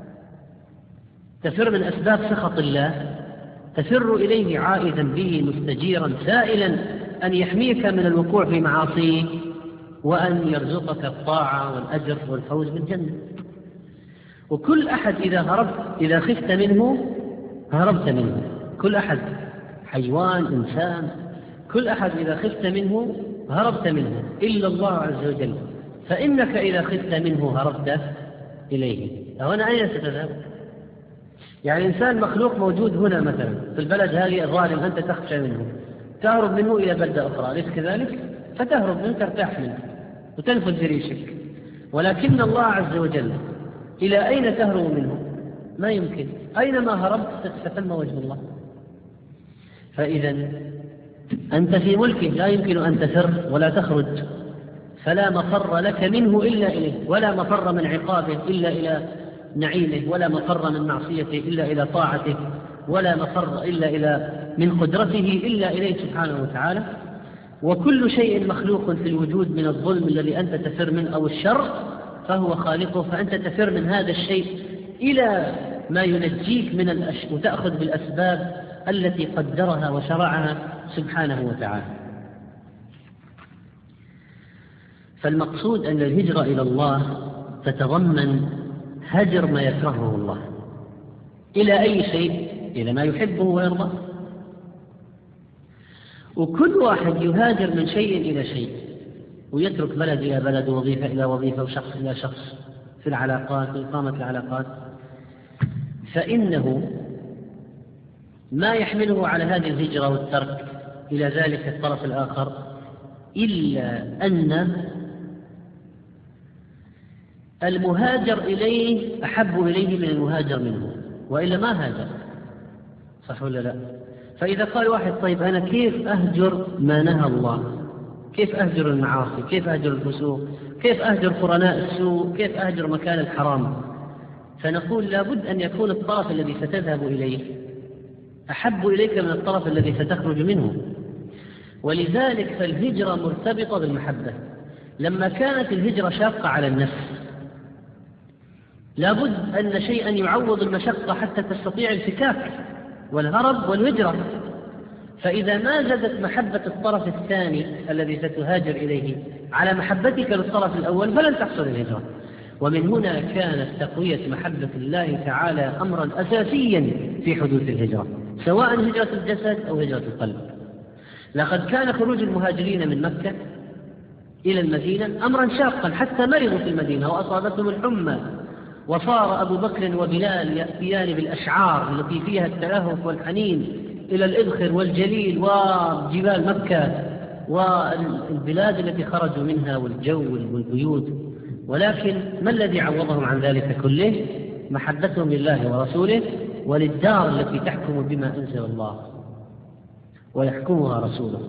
تفر من أسباب سخط الله، تفر إليه عائدا به مستجيرا سائلا أن يحميك من الوقوع في معاصيه وأن يرزقك الطاعة والأجر والفوز بالجنة. وكل أحد إذا خفت منه هربت منه، كل أحد، حيوان، إنسان، كل أحد إذا خفت منه هربت منه إلا الله عز وجل، فإنك إذا خفت منه هربت إليه. هنا أين ستذهب؟ يعني إنسان مخلوق موجود هنا مثلا في البلد هذه ظالم، أنت تخشى منه، تهرب منه إلى بلدة أخرى، أليس كذلك؟ فتهرب منه، ترتاح منه وتنفذ ريشك. ولكن الله عز وجل إلى أين تهرب منه؟ ما يمكن، أينما هربت ستثم وجه الله. فإذا أنت في ملكه لا يمكن أن تفر ولا تخرج، فلا مفر لك منه إلا إليه، ولا مفر من عقابه إلا إلى نعيمه، ولا مفر من معصيته إلا إلى طاعته، ولا مفر إلا من قدرته إلا إليه سبحانه وتعالى. وكل شيء مخلوق في الوجود من الظلم الذي أنت تفر منه أو الشر فهو خالقه، فأنت تفر من هذا الشيء إلى ما ينجيك من وتأخذ بالأسباب التي قدرها وشرعها سبحانه وتعالى. فالمقصود أن الهجرة إلى الله تتضمن هجر ما يكرهه الله إلى أي شيء؟ إلى ما يحبه ويرضاه. وكل واحد يهاجر من شيء إلى شيء، ويترك بلد إلى بلد، ووظيفة إلى وظيفة، وشخص إلى شخص في العلاقات وإقامة العلاقات، فإنه ما يحمله على هذه الهجرة والترك إلى ذلك الطرف الآخر إلا أن المهاجر إليه أحب إليه من المهاجر منه، وإلا ما هاجر، صح ولا لا؟ فإذا قال واحد طيب أنا كيف أهجر ما نهى الله؟ كيف أهجر المعاصي؟ كيف أهجر الفسوق؟ كيف أهجر قرناء السوء؟ كيف أهجر مكان الحرام؟ فنقول لابد أن يكون الطرف الذي ستذهب إليه أحب إليك من الطرف الذي ستخرج منه. ولذلك فالهجرة مرتبطة بالمحبة. لما كانت الهجرة شاقة على النفس لابد أن شيئا يعوض المشقة حتى تستطيع الفكاك والهرب والهجرة. فإذا ما زادت محبة الطرف الثاني الذي ستهاجر إليه على محبتك للطرف الأول فلن تحصل الهجرة. ومن هنا كانت تقوية محبة الله تعالى أمرا أساسيا في حدوث الهجرة، سواء هجرة الجسد أو هجرة القلب. لقد كان خروج المهاجرين من مكة إلى المدينة أمرا شاقا حتى مرضوا في المدينة وأصابتهم الحمى، وصار أبو بكر وبلال يأتيان بالأشعار التي فيها التلهف والحنين إلى الإذخر والجليل وجبال مكة والبلاد التي خرجوا منها والجو والبيوت. ولكن ما الذي عوضهم عن ذلك كله؟ محبتهم لله ورسوله وللدار التي تحكم بما أنزل الله ويحكمها رسوله.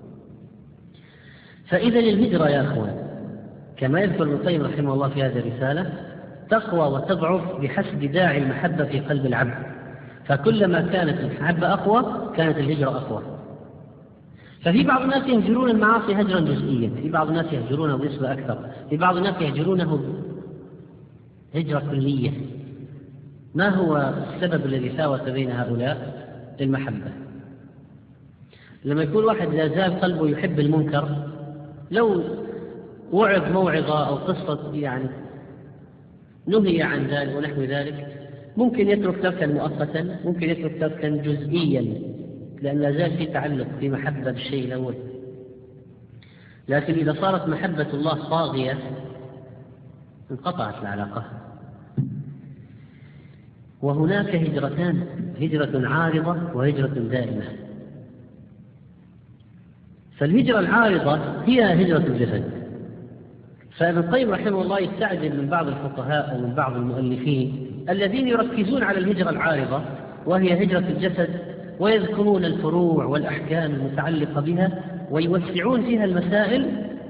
فإذا الهجرة يا أخوان كما يذكر ابن القيم رحمه الله في هذه الرسالة تقوى وتضعف بحسب داعي المحبة في قلب العبد. فكلما كانت المحبة أقوى كانت الهجرة أقوى. ففي بعض الناس يهجرون المعاصي هجرا جزئيا، في بعض الناس يهجرونه بنسبة أكثر، في بعض الناس يهجرونه هجرة كلية. ما هو السبب الذي ثاوت بين هؤلاء؟ المحبة. لما يكون واحد لا زال قلبه يحب المنكر، لو وعظ موعظة أو قصة يعني نهي عن ذلك ونحو ذلك ممكن يترك تركا مؤقتا، ممكن يترك تركا جزئيا، لأن لا زال في تعلق في محبة بالشيء الأول. لكن إذا صارت محبة الله طاغية انقطعت العلاقة. وهناك هجرتان، هجرة عارضة وهجرة دائمة. فالهجرة العارضة هي هجرة الجسد. فابن القيم رحمه الله يستعجل من بعض الفقهاء ومن بعض المؤلفين الذين يركزون على الهجرة العارضة وهي هجرة الجسد، ويذكرون الفروع والأحكام المتعلقة بها ويوسعون فيها المسائل،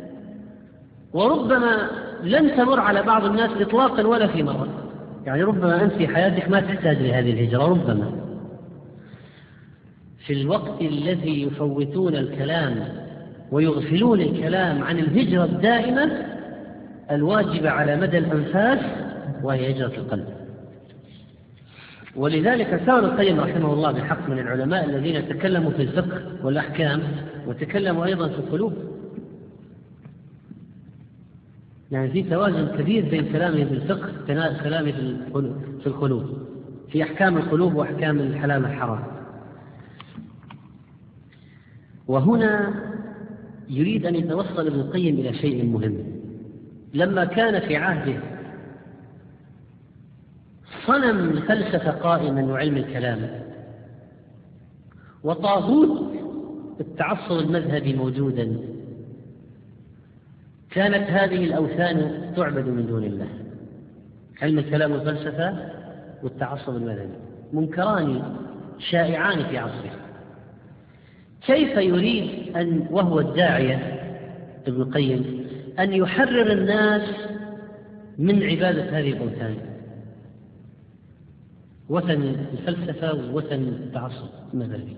وربما لن تمر على بعض الناس إطلاقا ولا في مرة. يعني ربما أنت في حياتك ما تحتاج لهذه الهجرة، ربما في الوقت الذي يفوتون الكلام ويغفلون الكلام عن الهجرة الدائمة الواجبة على مدى الأنفاس، وهي هجرة القلب. ولذلك كان القيم رحمه الله بحق من العلماء الذين تكلموا في الفقه والأحكام وتكلموا أيضا في القلوب. يعني في توازن كبير بين كلامه في الفقه وكلامه في القلوب، في أحكام القلوب وأحكام الحلال والحرام. وهنا يريد أن يتوصل ابن القيم إلى شيء مهم. لما كان في عهده صنم الفلسفة قائما وعلم الكلام وطاغوت التعصب المذهبي موجودا، كانت هذه الأوثان تعبد من دون الله. علم الكلام والفلسفة والتعصب المذهبي منكران شائعان في عصره. كيف يريد أن وهو الداعية ابن القيم أن يحرر الناس من عبادة هذه الأوثان؟ وثن الفلسفة ووثن التعصب المذهبي.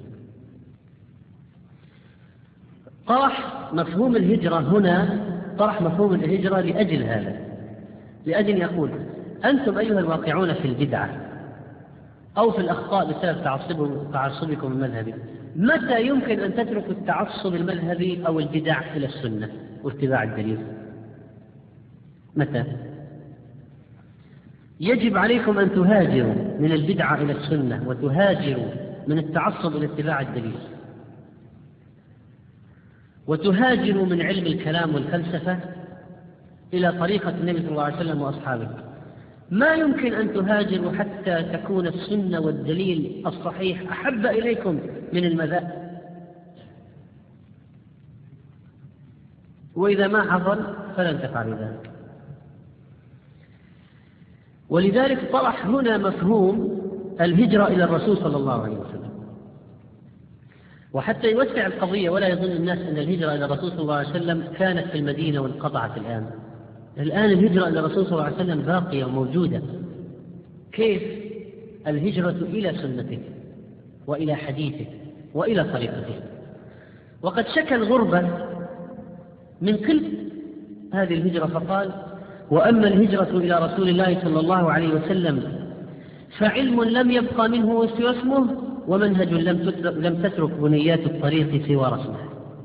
طرح مفهوم الهجرة هنا، طرح مفهوم الهجرة لأجل هذا، لأجل يقول: أنتم أيها الواقعون في البدعة أو في الأخطاء بسبب تعصبكم المذهبي، متى يمكن أن تتركوا التعصب المذهبي أو البدع إلى السنة واتباع الدليل؟ متى؟ يجب عليكم أن تهاجروا من البدعة إلى السنة، وتهاجروا من التعصب إلى اتباع الدليل، وتهاجروا من علم الكلام والفلسفة إلى طريقة النبي صلى الله عليه وسلم وأصحابه. ما يمكن أن تهاجروا حتى تكون السنة والدليل الصحيح أحب إليكم من المذاهب، وإذا ما حصل فلن تفعلوا ذلك. ولذلك طرح هنا مفهوم الهجرة إلى الرسول صلى الله عليه وسلم، وحتى يوسع القضية ولا يظن الناس أن الهجرة إلى الرسول صلى الله عليه وسلم كانت في المدينة وانقطعت الآن. الآن الهجرة إلى الرسول صلى الله عليه وسلم باقية وموجودة. كيف؟ الهجرة إلى سنته وإلى حديثه وإلى طريقته. وقد شكى الغربة من كل هذه الهجرة فقال: وأما الهجرة إلى رسول الله صلى الله عليه وسلم فعلم لم يبقى منه سوى اسمه، ومنهج لم تترك بنيات الطريق سوى رسمه.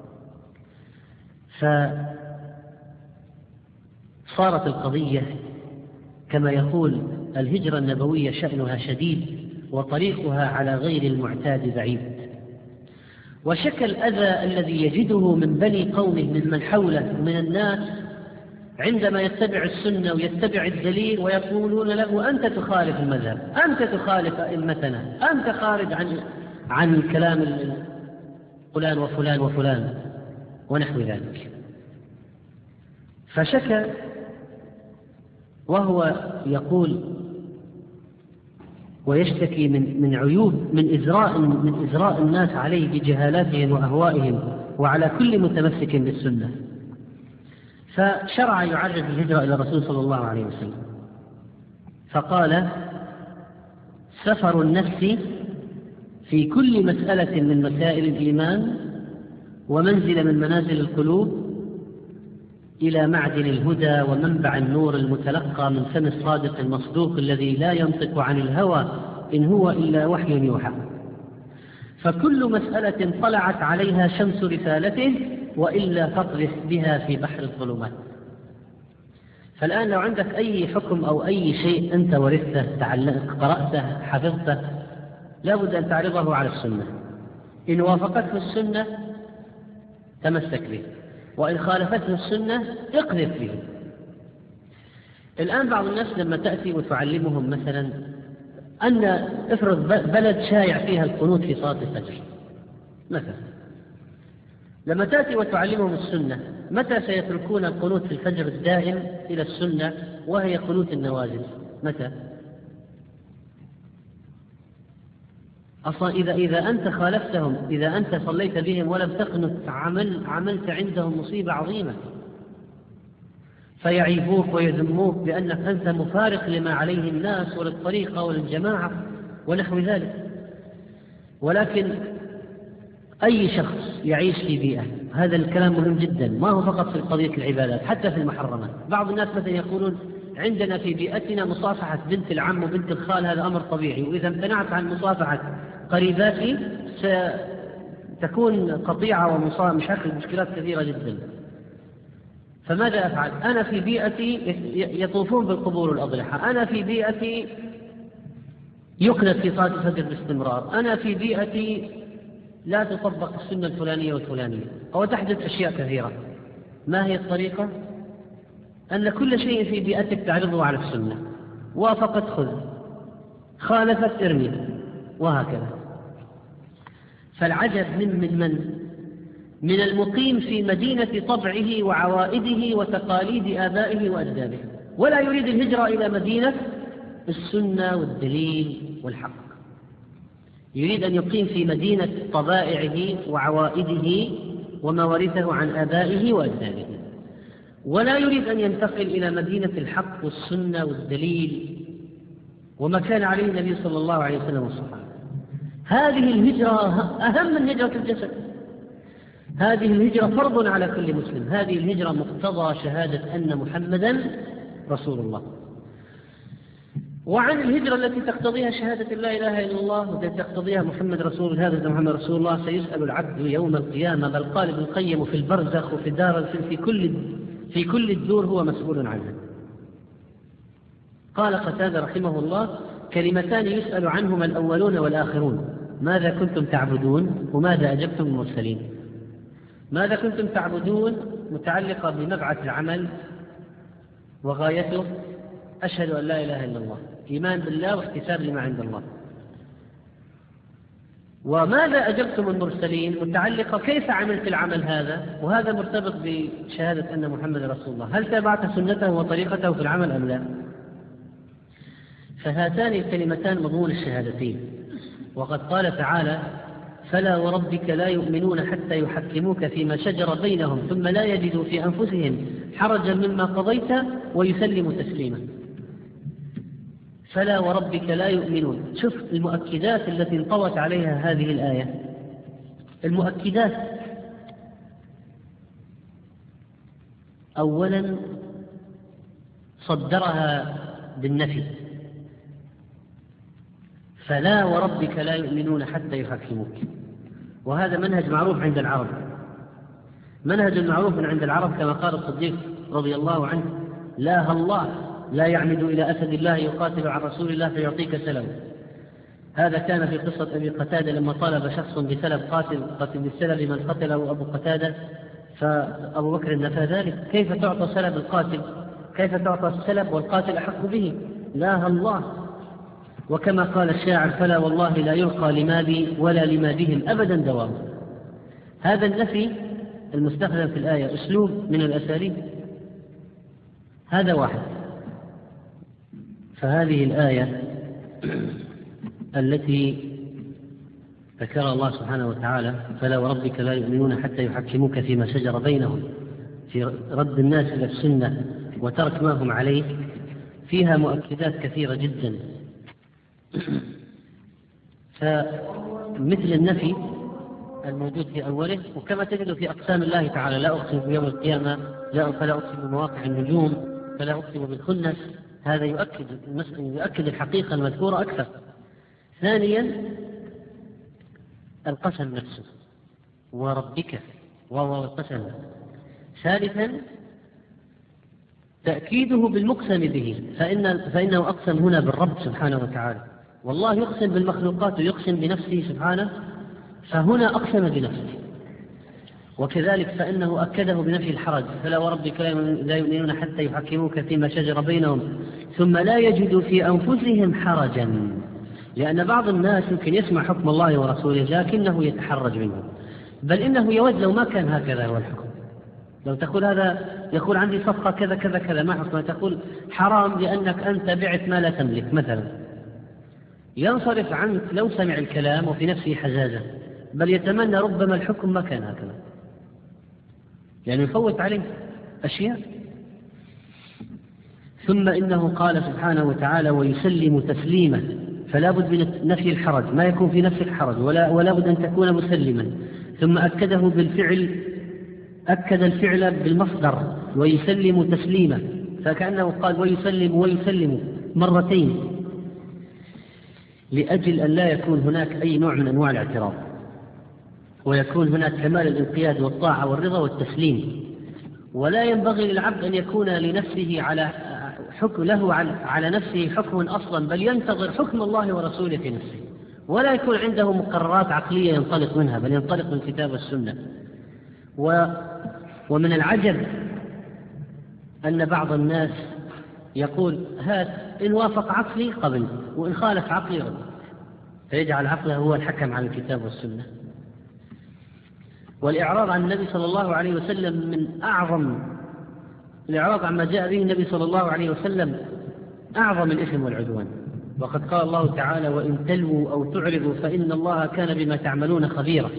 فصارت القضية كما يقول: الهجرة النبوية شأنها شديد وطريقها على غير المعتاد بعيد. وشكى الأذى الذي يجده من بني قومه من حوله من الناس عندما يتبع السنة ويتبع الدليل ويقولون له: أنت تخالف المذهب، أنت تخالف أئمتنا، أنت خارج عن كلام فلان وفلان وفلان ونحو ذلك. فشكى وهو يقول ويشتكي من عيوب من إزراء الناس عليه بجهالاتهم وأهوائهم وعلى كل متمسك بالسنة. فشرع يعرف الهجرة إلى الرسول صلى الله عليه وسلم، فقال: سفر النفس في كل مسألة من مسائل الإيمان ومنزل من منازل القلوب إلى معدن الهدى ومنبع النور المتلقى من فم الصادق المصدوق الذي لا ينطق عن الهوى إن هو إلا وحي يوحى. فكل مسألة طلعت عليها شمس رسالته وإلا فاطرح بها في بحر الظلمات. فالآن لو عندك أي حكم أو أي شيء أنت ورثته قرأته حفظته لابد أن تعرضه على السنة. إن وافقته السنة تمسك به، وإن خالفته السنة اقذف به. الآن بعض الناس لما تأتي وتعلمهم مثلا أن افرض بلد شايع فيها القنوت في صلاة الفجر مثلا، لما تأتي وتعلمهم السنة متى سيتركون القنوت في الفجر الدائم إلى السنة وهي قنوت النوازل؟ متى؟ أصلا إذا أنت خالفتهم، إذا أنت صليت بهم ولم تقنت عملت عندهم مصيبة عظيمة، فيعيبوك ويذموك بأنك أنت مفارق لما عليه الناس وللطريقة وللجماعة ونحو ذلك. ولكن أي شخص يعيش في بيئة، هذا الكلام مهم جدا، ما هو فقط في قضية العبادات، حتى في المحرمات. بعض الناس مثلا يقولون: عندنا في بيئتنا مصافحة بنت العم وبنت الخال، هذا أمر طبيعي، وإذا امتنعت عن مصافحة قريباتي ستكون قطيعة مشكلات كثيرة جدا. فماذا أفعل؟ أنا في بيئتي يطوفون بالقبور والأضرحة، أنا في بيئتي يقنت في صلاة الفجر باستمرار، أنا في بيئتي لا تطبق السنة الفلانية والفلانية، أو تحدث أشياء كثيرة. ما هي الطريقة؟ أن كل شيء في بيئتك تعرضه على السنة، وافقت خذ، خالفت ارمي، وهكذا. فالعجب من المقيم في مدينة طبعه وعوائده وتقاليد آبائه وأجداده، ولا يريد الهجرة إلى مدينة السنة والدليل والحق. يريد أن يقيم في مدينة طبائعه وعوائده وما ورثه عن آبائه وأجداده، ولا يريد أن ينتقل إلى مدينة الحق والسنة والدليل وما كان عليه النبي صلى الله عليه وسلم والصحابة. هذه الهجرة أهم من هجرة الجسد، هذه الهجرة فرض على كل مسلم، هذه الهجرة مقتضى شهادة أن محمدا رسول الله. وعن الهجرة التي تقتضيها شهادة لا إله إلا الله والتي تقتضيها محمد رسول هذا محمد رسول الله سيسأل العبد يوم القيامة، بل قال ابن القيم في البرزخ وفي دار في كل الدور هو مسؤول عنها. قال قتادة رحمه الله: كلمتان يسأل عنهما الأولون والآخرون، ماذا كنتم تعبدون وماذا أجبتم المرسلين. ماذا كنتم تعبدون متعلقة بمبعث العمل وغايته أشهد أن لا إله إلا الله، إيمان بالله واحتساب لما عند الله. وماذا أجبتم المرسلين متعلقة كيف عملت العمل هذا، وهذا مرتبط بشهادة أن محمد رسول الله، هل تابعت سنته وطريقته في العمل أم لا. فهاتان الكلمتان مضمون الشهادتين. وقد قال تعالى: فلا وربك لا يؤمنون حتى يحكموك فيما شجر بينهم ثم لا يجدوا في أنفسهم حرجا مما قضيت ويسلموا تسليما. فلا وربك لا يؤمنون. شوف المؤكدات التي انطوت عليها هذه الآية. المؤكدات: أولا صدرها بالنفي، فلا وربك لا يؤمنون حتى يحكموك، وهذا منهج معروف عند العرب، منهج معروف عند العرب، كما قال الصديق رضي الله عنه: لا الله لا يعمد إلى أسد الله يقاتل عن رسول الله فيعطيك سلم. هذا كان في قصة أبي قتادة لما طالب شخص بسلب قاتل بالسلب من قتله أبو قتادة، فأبو بكر نفى ذلك. كيف تعطى سلب القاتل؟ كيف تعطى السلب والقاتل أحق به؟ لا الله. وكما قال الشاعر: فلا والله لا يلقى لمادي ولا لمادهم أبدا دوام. هذا النفي المستخدم في الآية أسلوب من الأساليب، هذا واحد. فهذه الآية التي ذكر الله سبحانه وتعالى: فلا وربك لا يؤمنون حتى يحكموك فيما شجر بينهم، في رد الناس إلى السنة وترك ما هم عليه، فيها مؤكدات كثيرة جدا. فمثل النفي الموجود في أوله، وكما تجد في أقسام الله تعالى: لا أقسم بيوم القيامة، فلا أقسم بمواقع النجوم، فلا أقسم بالخنس. هذا يؤكد الحقيقة المذكورة أكثر. ثانيا القسم نفسه وربك، وهو القسم. ثالثا تأكيده بالمقسم به، فإنه أقسم هنا بالرب سبحانه وتعالى، والله يقسم بالمخلوقات ويقسم بنفسه سبحانه، فهنا أقسم بنفسه. وكذلك فإنه أكده بنفي الحرج: فلا وربك لا يؤمنون حتى يحكموك فيما شجر بينهم ثم لا يجدوا في أنفسهم حرجا. لأن بعض الناس يمكن يسمع حكم الله ورسوله لكنه يتحرج منه، بل إنه يود لو ما كان هكذا هو الحكم. لو تقول هذا يقول عندي صفقة كذا كذا كذا، ما حكمها؟ تقول حرام لأنك أنت بعت ما لا تملك مثلا، ينصرف عنك لو سمع الكلام وفي نفسه حزازة، بل يتمنى ربما الحكم ما كان هكذا، يعني يفوت عليه أشياء. ثم إنه قال سبحانه وتعالى: ويسلم تسليما، فلا بد من نفي الحرج، ما يكون في نفسك حرج، ولا بد أن تكون مسلما. ثم أكده بالفعل، أكد الفعل بالمصدر ويسلم تسليما، فكأنه قال ويسلم مرتين، لأجل أن لا يكون هناك أي نوع من أنواع الاعتراض، ويكون هناك كمال الانقياد والطاعة والرضا والتسليم. ولا ينبغي للعبد أن يكون لنفسه على نفسه حكم أصلا، بل ينتظر حكم الله ورسوله في نفسه، ولا يكون عنده مقررات عقلية ينطلق منها، بل ينطلق من كتاب السنة. ومن العجب أن بعض الناس يقول: هات إن وافق عقلي قبل وإن خالف عقلي رد، فيجعل عقله هو الحكم على الكتاب والسنة. والإعراض عن النبي صلى الله عليه وسلم من أعظم الإعراض عما جاء به النبي صلى الله عليه وسلم أعظم الإثم والعدوان. وقد قال الله تعالى: وإن تلووا أو تعرضوا فإن الله كان بما تعملون خبيرا.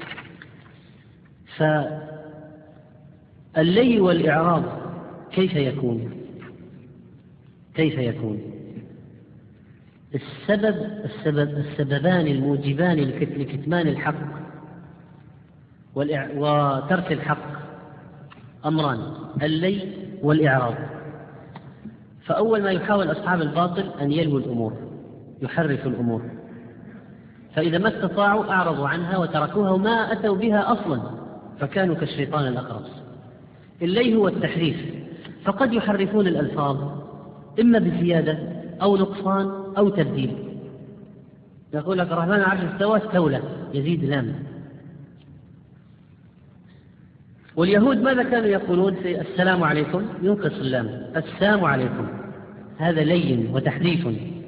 فاللي والإعراض كيف يكون؟ السببان الموجبان لكتمان الحق وترك الحق أمران: اللي والإعراض. فأول ما يحاول أصحاب الباطل أن يلووا الأمور، يحرفوا الأمور، فإذا ما استطاعوا أعرضوا عنها وتركوها وما أتوا بها أصلا، فكانوا كالشيطان الأخرس. اللي هو التحريف، فقد يحرفون الألفاظ إما بزيادة أو نقصان أو تبديل. يقول لك الرحمن على العرش استوى، استولى، يزيد لام. واليهود ماذا كانوا يقولون في السلام عليكم؟ ينقص اللام، السلام عليكم، هذا لين وتحريف.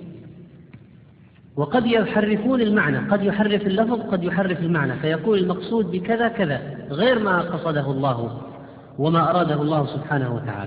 وقد يحرفون المعنى، قد يحرف اللفظ، قد يحرف المعنى، فيقول المقصود بكذا كذا غير ما قصده الله وما أراده الله سبحانه وتعالى.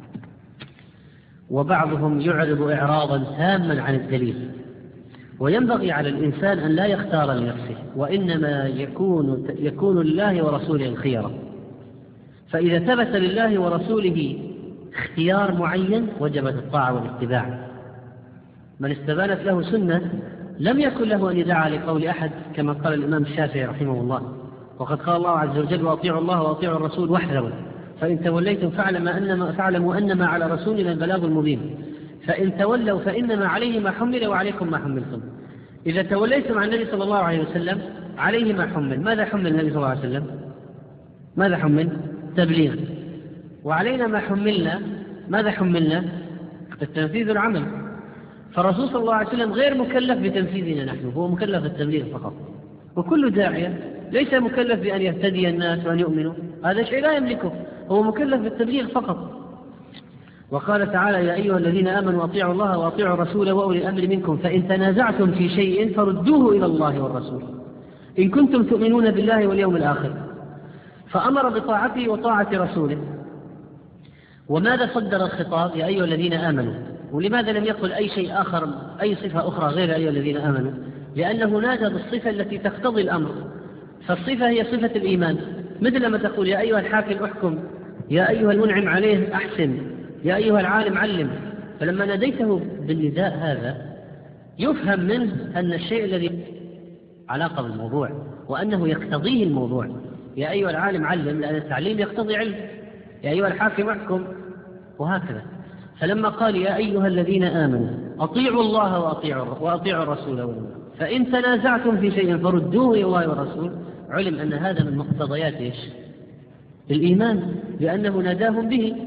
وبعضهم يعرض إعراضا تاما عن الدليل. وينبغي على الإنسان أن لا يختار لنفسه، وإنما يكون لله ورسوله الخيرة. فإذا ثبت لله ورسوله اختيار معين وجبت الطاعة والاتباع. من استبانت له سنة لم يكن له أن يدعى لقول أحد، كما قال الإمام الشافعي رحمه الله: وقد قال الله عز وجل: وأطيعوا الله وأطيعوا الرسول واحذروا، فإن توليتم فاعلموا أنما على رسولنا البلاغ المبين، فإن تولوا فإنما عليه ما حمل وعليكم ما حملتم. إذا توليتم عن النبي صلى الله عليه وسلم عليه ما حمل. ماذا حمل النبي صلى الله عليه وسلم؟ ماذا حمل؟ تبليغ. وعلينا ما حملنا. ماذا حملنا؟ التنفيذ والعمل. فالرسول صلى الله عليه وسلم غير مكلف بتنفيذنا نحن، هو مكلف بالتبليغ فقط. وكل داعية ليس مكلف بأن يهتدي الناس وأن يؤمنوا، هذا شيء لا يملكه، هو مكلف بالتبليغ فقط. وقال تعالى: يا أيها الذين آمنوا أطيعوا الله وأطيعوا الرسول وأولي الأمر منكم، فإن تنازعتم في شيء فردوه إلى الله والرسول إن كنتم تؤمنون بالله واليوم الآخر. فأمر بطاعته وطاعة رسوله. وماذا صدر الخطاب؟ يا أيها الذين آمنوا. ولماذا لم يقل أي شيء آخر، أي صفة أخرى غير أيها الذين آمنوا؟ لأنه نادى بالصفة التي تقتضي الأمر، فالصفة هي صفة الإيمان. مثل لما تقول: يا أيها الحاكم احكم، يا أيها المنعم عليه أحسن، يا أيها العالم علم. فلما ناديته بالنداء هذا يفهم منه أن الشيء الذي علاقة بالموضوع وأنه يقتضيه الموضوع. يا أيها العالم علم، لأن التعليم يقتضي علم. يا أيها الحاكم احكم، وهكذا. فلما قال: يا أيها الذين آمنوا أطيعوا الله وأطيعوا الرسول فإن تنازعتم في شيء فردوه إلى الله والرسول، علم أن هذا من مقتضيات الإيمان، لأنه ناداهم به.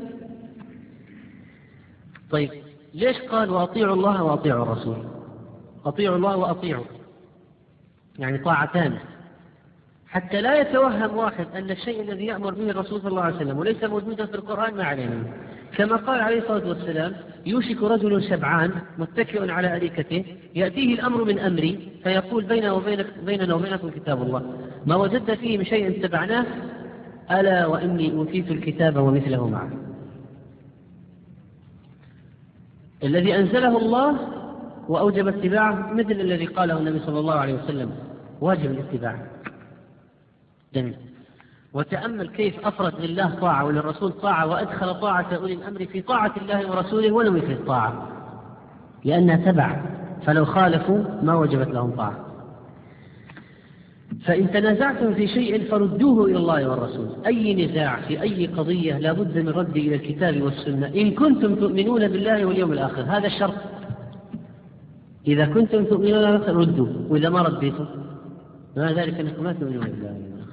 طيب، ليش قال وأطيعوا الله وأطيعوا الرسول؟ أطيعوا الله وأطيعوا يعني طاعتان، حتى لا يتوهم واحد أن الشيء الذي يأمر به الرسول صلى الله عليه وسلم وليس موجودا في القرآن ما علينا. كما قال عليه الصلاة والسلام: يوشك رجل شبعان متكئ على أريكته يأتيه الأمر من أمري فيقول: بيننا وبينكم كتاب الله، ما وجدت فيه من شيء اتبعناه، ألا وإني أوتيت الكتاب ومثله معه. الذي أنزله الله وأوجب اتباعه مثل الذي قاله النبي صلى الله عليه وسلم: واجب الاتباع. جميل. وتأمل كيف أفرد لله طاعة وللرسول طاعة، وأدخل طاعة أولي الأمر في طاعة الله ورسوله ولم يفرد طاعة، لأنها تبع، فلو خالفوا ما وجبت لهم طاعة. فإن تنازعتم في شيء فردوه إلى الله والرسول. أي نزاع في أي قضية لا بد من رد إلى الكتاب والسنة إن كنتم تؤمنون بالله واليوم الآخر، هذا الشرط. إذا كنتم تؤمنون بالله ردوا، وإذا ما رديتم ما ذلك أنكم لا تؤمنون بالله واليوم الآخر.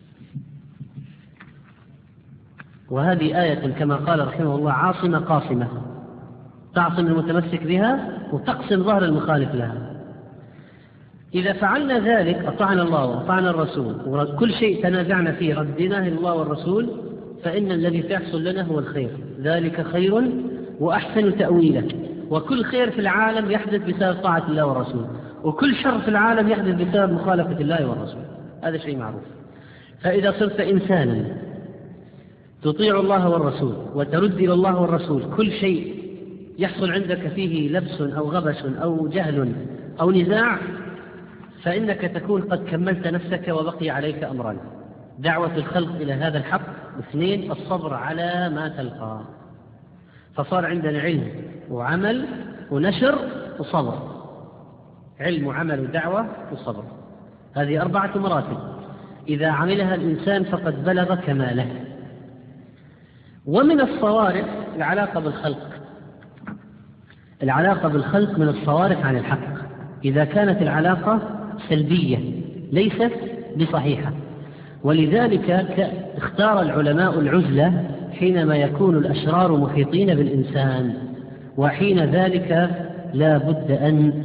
وهذه آية كما قال رحمه الله عاصمة قاصمة، تعصم المتمسك بها وتقسم ظهر المخالف لها. إذا فعلنا ذلك أطعنا الله وأطعنا الرسول، وكل شيء تنازعنا فيه رديناه إلى الله والرسول، فإن الذي سيحصل لنا هو الخير، ذلك خير وأحسن تأويلا. وكل خير في العالم يحدث بسبب طاعة الله والرسول، وكل شر في العالم يحدث بسبب مخالفة الله والرسول، هذا شيء معروف. فإذا صرت إنسانا تطيع الله والرسول وترد إلى الله والرسول كل شيء يحصل عندك فيه لبس أو غبش أو جهل أو نزاع، فإنك تكون قد كملت نفسك وبقي عليك أمران: دعوة الخلق إلى هذا الحق، واثنين الصبر على ما تلقى. فصار عندنا علم وعمل ونشر وصبر، علم وعمل ودعوة وصبر. هذه 4 مراتب إذا عملها الإنسان فقد بلغ كماله. ومن الصوارف العلاقة بالخلق. العلاقة بالخلق من الصوارف عن الحق إذا كانت العلاقة سلبية ليست بصحيحة. ولذلك اختار العلماء العزلة حينما يكون الأشرار محيطين بالإنسان، وحين ذلك لا بد أن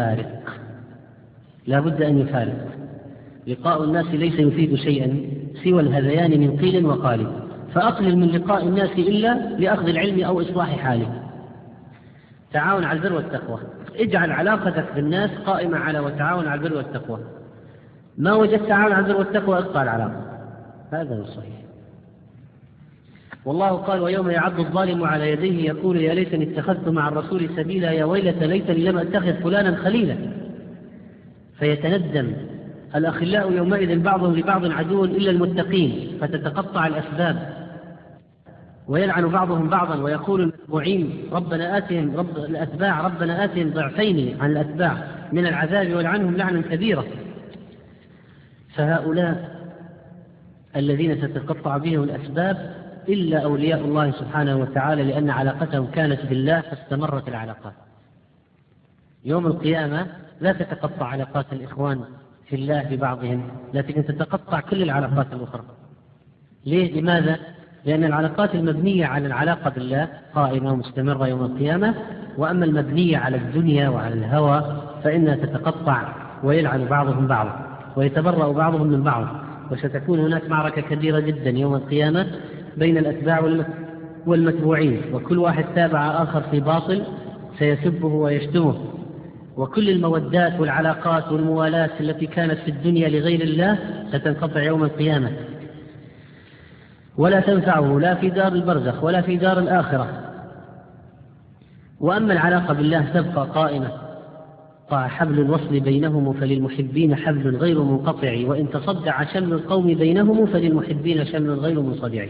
يفارق. لقاء الناس ليس يفيد شيئا سوى الهذيان من قيل وقال، فأقلل من لقاء الناس إلا لأخذ العلم أو إصلاح حاله. تعاون على البر والتقوى، اجعل علاقتك بالناس قائمة على وتعاون على البر والتقوى. ما وجدت تعاون على البر والتقوى اقطع العلاقة، هذا هو الصحيح. والله قال: ويوم يعض الظالم على يديه يقول يا ليتني اتخذت مع الرسول سبيلا يا ويلتى ليتني لم اتخذ فلانا خليلا. فيتندم. الأخلاء يومئذ بعضهم لبعض عدو إلا المتقين، فتتقطع الأسباب ويلعن بعضهم بعضا، ويقول المتبوعين ربنا آتهم ضعفين عن الأتباع من العذاب والعنهم لعنا كبيرة. فهؤلاء الذين تتقطع بهم الأسباب إلا أولياء الله سبحانه وتعالى، لأن علاقتهم كانت بالله فاستمرت العلاقات. يوم القيامة لا تتقطع علاقات الإخوان في الله ببعضهم، لكن تتقطع كل العلاقات الأخرى. ليه؟ لماذا؟ لأن العلاقات المبنية على العلاقة بالله قائمة ومستمرة يوم القيامة، وأما المبنية على الدنيا وعلى الهوى فإنها تتقطع ويلعن بعضهم بعضا ويتبرأ بعضهم من بعض. وستكون هناك معركة كبيرة جدا يوم القيامة بين الأتباع والمتبوعين، وكل واحد تابع آخر في باطل سيسبه ويشتمه. وكل المودات والعلاقات والموالاة التي كانت في الدنيا لغير الله ستنقطع يوم القيامة، ولا تنفعه لا في دار البرزخ ولا في دار الآخرة. وأما العلاقة بالله تبقى قائمة، حبل الوصل بينهم فللمحبين حبل غير منقطع، وإن تصدع شمل القوم بينهم فللمحبين شمل غير منصدع.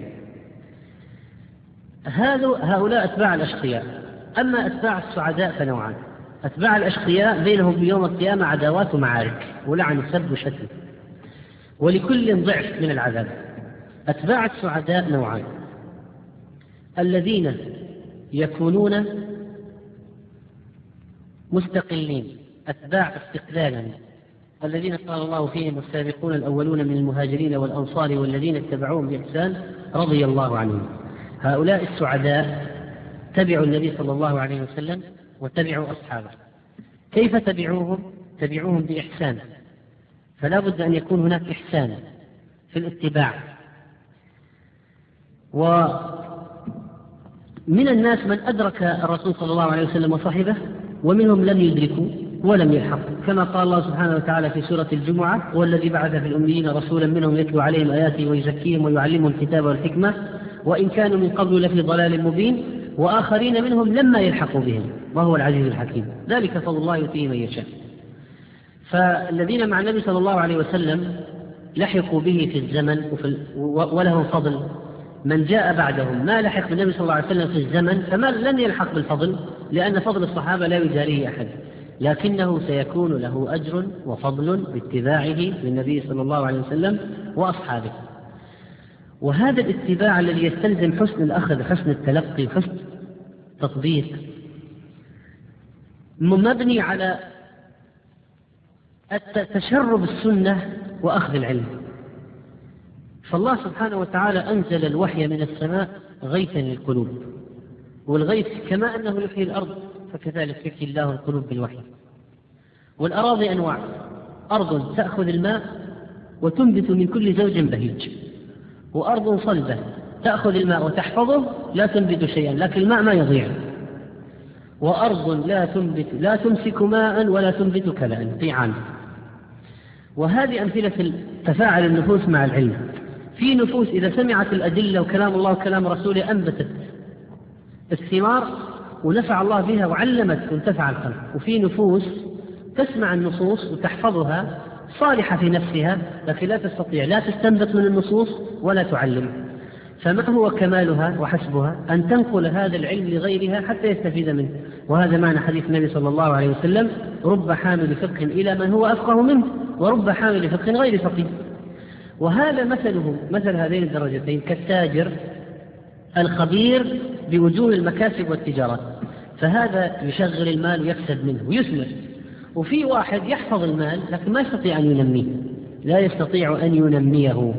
هؤلاء أتباع الأشقياء. أما أتباع السعداء فنوعان: أتباع الأشقياء بينهم بيوم القيامة عداوات ومعارك ولعن سب وشتم، ولكل ضعف من العذاب. أتباع السعداء نوعان: الذين يكونون مستقلين، أتباع استقلالا، الذين قال الله فيهم والسابقون الأولون من المهاجرين والأنصار والذين اتبعوهم بإحسان رضي الله عنهم. هؤلاء السعداء تبعوا النبي صلى الله عليه وسلم وتبعوا أصحابه. كيف تبعوهم؟ تبعوهم بإحسان، فلا بد أن يكون هناك إحسان في الاتباع. ومن الناس من أدرك الرسول صلى الله عليه وسلم وصحبه، ومنهم لم يدركوا ولم يلحقوا، كما قال الله سبحانه وتعالى في سورة الجمعة: هو الذي بعث في الأميين رسولا منهم يتلو عليهم آياته ويزكيهم ويعلمهم الكتاب والحكمة وإن كانوا من قبل لفي ضلال مبين وآخرين منهم لما يلحقوا بهم وهو العزيز الحكيم، ذلك فضل الله يؤتيه من يشاء. فالذين مع النبي صلى الله عليه وسلم لحقوا به في الزمن وله فضل. من جاء بعدهم ما لحق بالنبي صلى الله عليه وسلم في الزمن فما لن يلحق بالفضل، لأن فضل الصحابة لا يجاريه أحد، لكنه سيكون له أجر وفضل باتباعه للنبي صلى الله عليه وسلم وأصحابه. وهذا الاتباع الذي يستلزم حسن الأخذ، حسن التلقي، حسن التطبيق، مبني على تشرب السنة وأخذ العلم. فالله سبحانه وتعالى أنزل الوحي من السماء غيثا للقلوب، والغيث كما أنه يحيي الأرض فكذلك يحيي الله القلوب بالوحي. والأراضي أنواع: أرض تأخذ الماء وتنبت من كل زوج بهيج، وأرض صلبة تأخذ الماء وتحفظه لا تنبت شيئا لكن الماء ما يضيع، وأرض لا تمسك ماء ولا تنبت كلأ قيعان. وهذه أمثلة تفاعل النفوس مع العلم. في نفوس إذا سمعت الأدلة وكلام الله وكلام رسوله أنبتت الثمار ونفع الله بها وعلمت وانتفع الخلق. وفي نفوس تسمع النصوص وتحفظها صالحة في نفسها لكن لا تستطيع لا تستنبط من النصوص ولا تعلم. فما هو كمالها وحسبها؟ أن تنقل هذا العلم لغيرها حتى يستفيد منه. وهذا معنى حديث النبي صلى الله عليه وسلم: رب حامل فقه إلى من هو أفقه منه، ورب حامل فقه غير فقيه. وهذا مثله مثل هذين الدرجتين كالتاجر الخبير بوجوه المكاسب والتجارات، فهذا يشغل المال ويكسب منه ويثمر. وفي واحد يحفظ المال لكن ما يستطيع أن ينميه، لا يستطيع أن ينميه.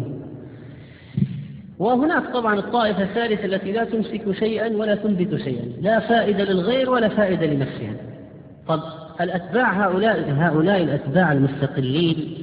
وهناك طبعا الطائفة الثالثة التي لا تمسك شيئا ولا تنبت شيئا، لا فائدة للغير ولا فائدة لنفسها. طب الأتباع هؤلاء الأتباع المستقلين،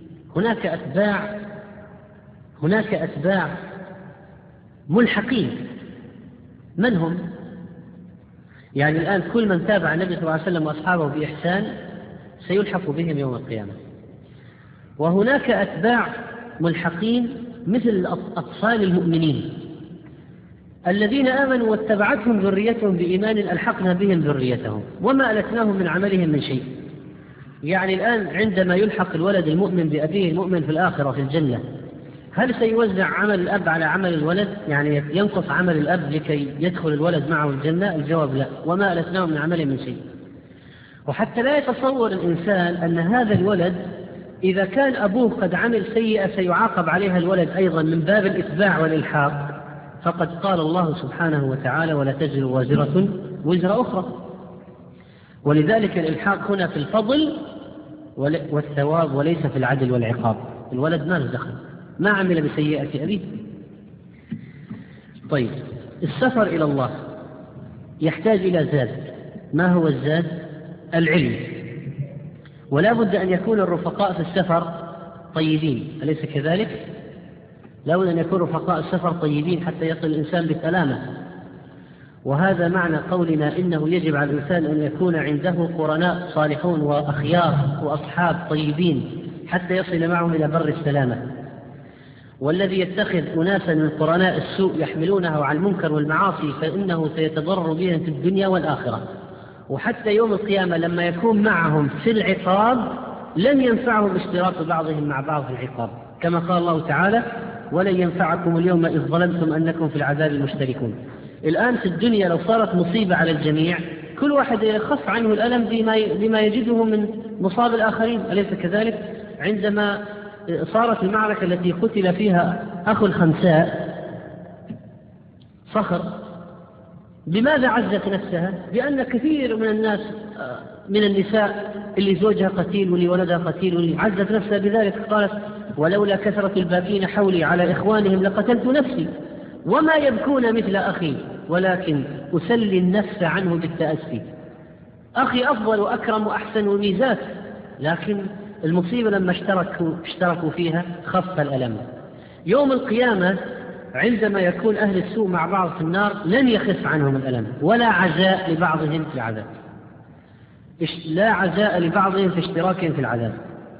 هناك أتباع ملحقين. من هم؟ يعني الآن كل من تابع النبي صلى الله عليه وسلم وأصحابه بإحسان سيلحق بهم يوم القيامة. وهناك أتباع ملحقين مثل أطفال المؤمنين الذين آمنوا واتبعتهم ذريتهم بإيمان ألحقنا بهم ذريتهم وما ألتناهم من عملهم من شيء. يعني الآن عندما يلحق الولد المؤمن بأبيه المؤمن في الآخرة في الجنة، هل سيوزع عمل الأب على عمل الولد؟ يعني ينقص عمل الأب لكي يدخل الولد معه الجنة؟ الجواب لا، وما ألتناهم من عملهم من شيء. وحتى لا يتصور الإنسان أن هذا الولد إذا كان أبوه قد عمل سيئة سيعاقب عليها الولد أيضا من باب الإتباع والإلحاق، فقد قال الله سبحانه وتعالى: ولا تزر وازرة وزر أخرى. ولذلك الإلحاق هنا في الفضل والثواب وليس في العدل والعقاب. الولد ما له دخل، ما عمل بسيئة أبيه. طيب، السفر إلى الله يحتاج إلى زاد. ما هو الزاد؟ العلم. ولا بد أن يكون الرفقاء في السفر طيبين، أليس كذلك؟ لا بد أن يكون رفقاء السفر طيبين حتى يصل الإنسان بسلامة. وهذا معنى قولنا إنه يجب على الإنسان أن يكون عنده قرناء صالحون وأخيار وأصحاب طيبين حتى يصل معهم إلى بر السلامة. والذي يتخذ أناسا من قرناء السوء يحملونه على المنكر والمعاصي فإنه سيتضرر بهم في الدنيا والآخرة. وحتى يوم القيامة لما يكون معهم في العقاب لن ينفعهم اشتراك بعضهم مع بعض في العقاب، كما قال الله تعالى: ولن ينفعكم اليوم إذ ظلمتم أنكم في العذاب مشتركون. الآن في الدنيا لو صارت مصيبة على الجميع كل واحد يخف عنه الألم بما يجده من مصاب الآخرين، أليس كذلك؟ عندما صارت المعركة التي قتل فيها أخو الخنساء صخر، بماذا عزت نفسها؟ بأن كثير من الناس من النساء اللي زوجها قتيل واللي ولدها قتيل واللي عزت نفسها بذلك، قالت: ولولا كثرة الباكين حولي على إخوانهم لقتلت نفسي وما يبكون مثل أخي ولكن أسلي النفس عنه بالتأسي. أخي أفضل وأكرم وأحسن وميزات، لكن المصيبة لما اشتركوا فيها خف الألم. يوم القيامة عندما يكون أهل السوء مع بعض في النار لن يخف عنهم الألم ولا عزاء لبعضهم في العذاب، لا عزاء لبعضهم في اشتراكهم في العذاب.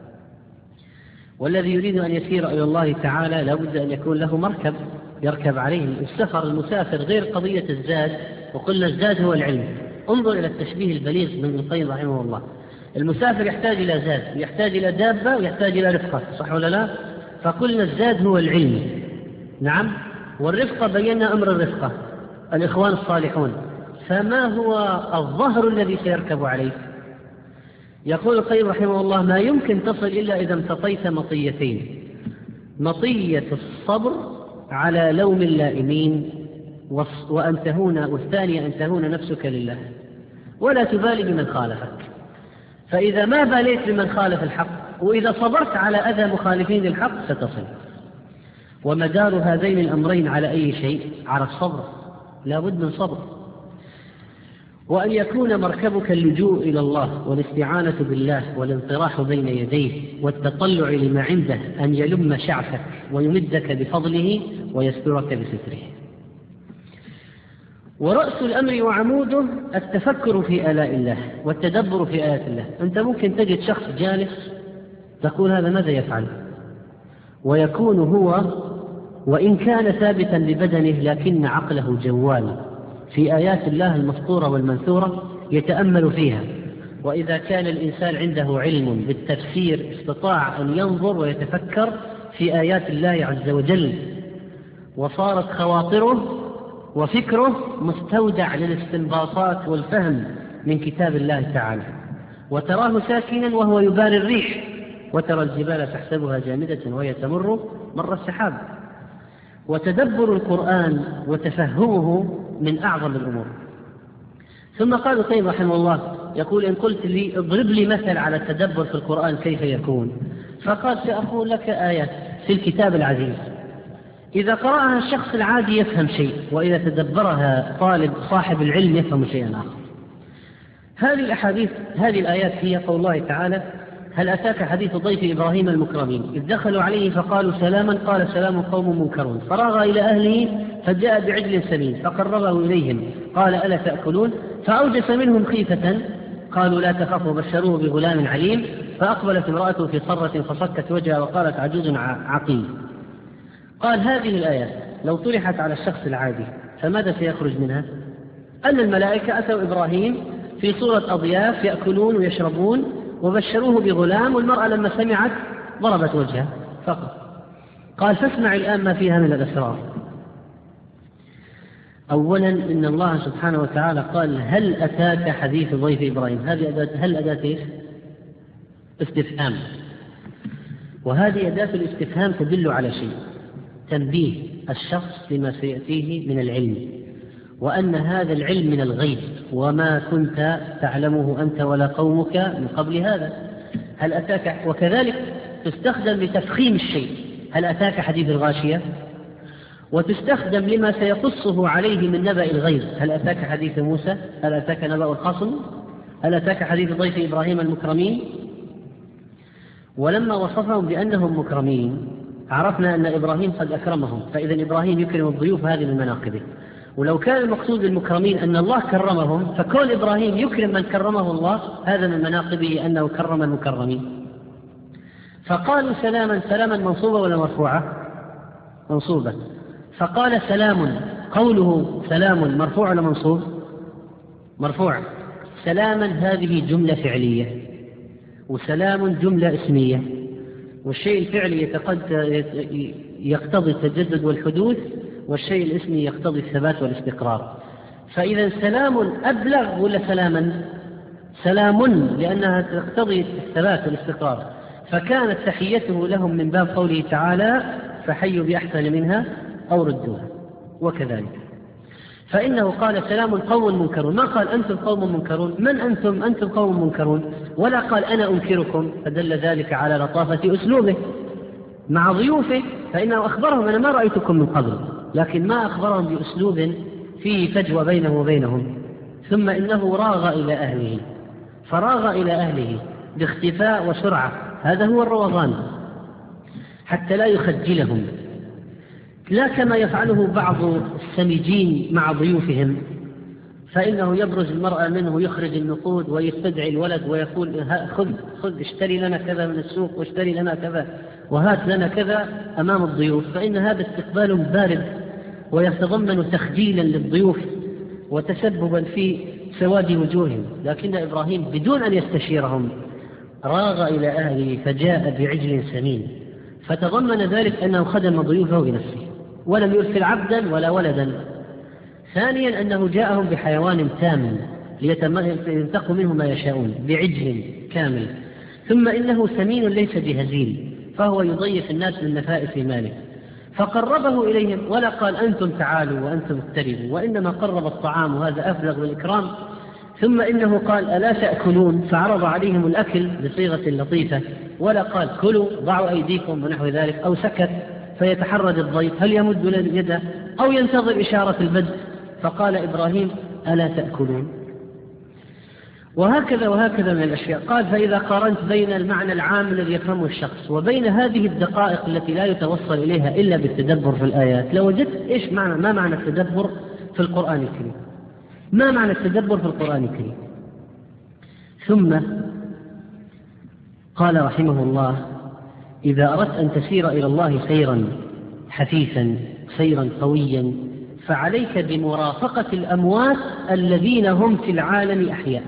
والذي يريد أن يسير إلى الله تعالى لابد أن يكون له مركب يركب عليه. السفر المسافر غير قضية الزاد، وقلنا الزاد هو العلم. انظر إلى التشبيه البليغ من ابن القيم رحمه الله. المسافر يحتاج إلى زاد ويحتاج إلى دابة ويحتاج إلى رفقة، صح ولا لا؟ فقلنا الزاد هو العلم، نعم، والرفقة بينا أمر الرفقة الإخوان الصالحون. فما هو الظهر الذي سيركب عليه؟ يقول القيم رحمه الله: ما يمكن تصل إلا إذا امتطيت مطيتين: مطية الصبر على لوم اللائمين والثانية أن تهون نفسك لله ولا تبالي بمن خالفك. فإذا ما باليت بمن خالف الحق وإذا صبرت على أذى مخالفين للحق ستصل. ومدار هذين الأمرين على أي شيء؟ على الصبر، لا بد من صبر. وأن يكون مركبك اللجوء إلى الله والاستعانة بالله والانطراح بين يديه والتطلع لما عنده، أن يلم شعثك ويمدك بفضله ويسترك بستره. ورأس الأمر وعموده التفكر في آلاء الله والتدبر في آيات الله. أنت ممكن تجد شخص جالس تقول: هذا ماذا يفعل؟ ويكون هو وإن كان ثابتا ببدنه لكن عقله جوال في آيات الله المسطورة والمنثورة يتأمل فيها. وإذا كان الإنسان عنده علم بالتفسير استطاع أن ينظر ويتفكر في آيات الله عز وجل وصارت خواطره وفكره مستودع للاستنباطات والفهم من كتاب الله تعالى، وتراه ساكنا وهو يباري الريح، وترى الجبال تحسبها جامدة وهي تمر مر السحاب. وتدبر القرآن وتفهمه من أعظم الأمور. ثم قال ابن القيم رحمه الله يقول: إن قلت لي اضرب لي مثل على التدبر في القرآن كيف يكون؟ فقال: سأقول لك آيات في الكتاب العزيز إذا قرأها الشخص العادي يفهم شيء، وإذا تدبرها طالب صاحب العلم يفهم شيئا آخر. هذه الآيات هي قول الله تعالى: هل أتاك حديث ضيف إبراهيم المكرمين إذ دخلوا عليه فقالوا سلاما قال سلام قوم منكرون فراغ إلى أهله فجاء بعجل سمين فقربه إليهم قال ألا تأكلون فأوجس منهم خيفة قالوا لا تخافوا بشروه بغلام عليم فأقبلت امرأته في صرة فصكت وجهها وقالت عجوز عقيم. قال: هذه الآيات لو طرحت على الشخص العادي فماذا سيخرج منها؟ أن الملائكة أتوا إبراهيم في صورة أضياف يأكلون ويشربون وبشروه بغلام، والمرأة لما سمعت ضربت وجهها فقط. قال: فاسمع الآن ما فيها من الأسرار. أولا إن الله سبحانه وتعالى قال: هل أتاك حديث ضيف إبراهيم؟ هذه أداة، هل أداة إيش؟ استفهام، وهذه أداة الاستفهام تدل على شيء: تنبيه الشخص لما سيأتيه من العلم، وأن هذا العلم من الغيب وما كنت تعلمه أنت ولا قومك من قبل هذا. هل أتاك، وكذلك تستخدم لتفخيم الشيء: هل أتاك حديث الغاشية؟ وتستخدم لما سيقصه عليه من نبأ الغيب: هل أتاك حديث موسى؟ هل أتاك نبأ الخصم؟ هل أتاك حديث ضيف إبراهيم المكرمين؟ ولما وصفهم بأنهم مكرمين عرفنا أن إبراهيم قد أكرمهم، فإذا إبراهيم يكرم الضيوف، هذه من مناقبه. ولو كان المقصود بالمكرمين أن الله كرمهم فكون إبراهيم يكرم من كرمه الله هذا من مناقبه أنه كرم المكرمين. فقالوا سلاما، سلاما منصوبة ولا مرفوعة؟ منصوبة. فقال سلام، قوله سلام مرفوع ولا منصوب؟ مرفوع. سلاما هذه جملة فعلية، وسلام جملة اسمية، والشيء الفعلي يقتضي التجدد والحدوث، والشيء الاسمي يقتضي الثبات والاستقرار. فإذا سلام أبلغ ولا سلاما؟ سلام، لأنها تقتضي الثبات والاستقرار، فكانت تحيته لهم من باب قوله تعالى: فحيوا بأحسن منها أو ردوها. وكذلك فإنه قال سلام قوم منكرون، ما قال أنتم قوم منكرون، من أنتم؟ أنتم قوم منكرون، ولا قال أنا أنكركم، فدل ذلك على لطافة أسلوبه مع ضيوفه، فإنه أخبرهم أنا ما رأيتكم من قبل، لكن ما أخبرهم بأسلوب فيه فجوة بينه وبينهم. ثم إنه راغ إلى أهله، فراغ إلى أهله باختفاء وسرعة، هذا هو الروضان، حتى لا يخجلهم، لا كما يفعله بعض السمجين مع ضيوفهم، فإنه يبرز المرأة منه يخرج النقود ويستدعي الولد ويقول: خذ اشتري لنا كذا من السوق واشتري لنا كذا وهات لنا كذا أمام الضيوف، فإن هذا استقبال بارد ويتضمن تخجيلا للضيوف وتسببا في سواد وجوههم. لكن إبراهيم بدون أن يستشيرهم راغ إلى أهله فجاء بعجل سمين، فتضمن ذلك أنه خدم ضيوفه بنفسه ولم يرسل عبدا ولا ولدا. ثانيا أنه جاءهم بحيوان تام لينتقوا منه ما يشاءون، بعجل كامل. ثم إنه سمين ليس بهزيل، فهو يضيف الناس من نفائس ماله، فقربه إليهم ولا قال أنتم تعالوا وأنتم اقتربوا، وإنما قرب الطعام، وهذا أبلغ بالإكرام. ثم إنه قال ألا تأكلون، فعرض عليهم الأكل بصيغة لطيفة، ولا قال كلوا ضعوا أيديكم ونحو ذلك، أو سكت فيتحرج الضيف هل يمد يده أو ينتظر إشارة البدء، فقال إبراهيم ألا تأكلون. وهكذا من الأشياء. قال: فإذا قارنت بين المعنى العام الذي يفهمه الشخص وبين هذه الدقائق التي لا يتوصل إليها إلا بالتدبر في الآيات لوجدت ما معنى التدبر في القرآن الكريم، ما معنى التدبر في القرآن الكريم. ثم قال رحمه الله: إذا أردت أن تسير إلى الله سيرا حثيثا سيرا قويا فعليك بمرافقة الأموات الذين هم في العالم أحياء،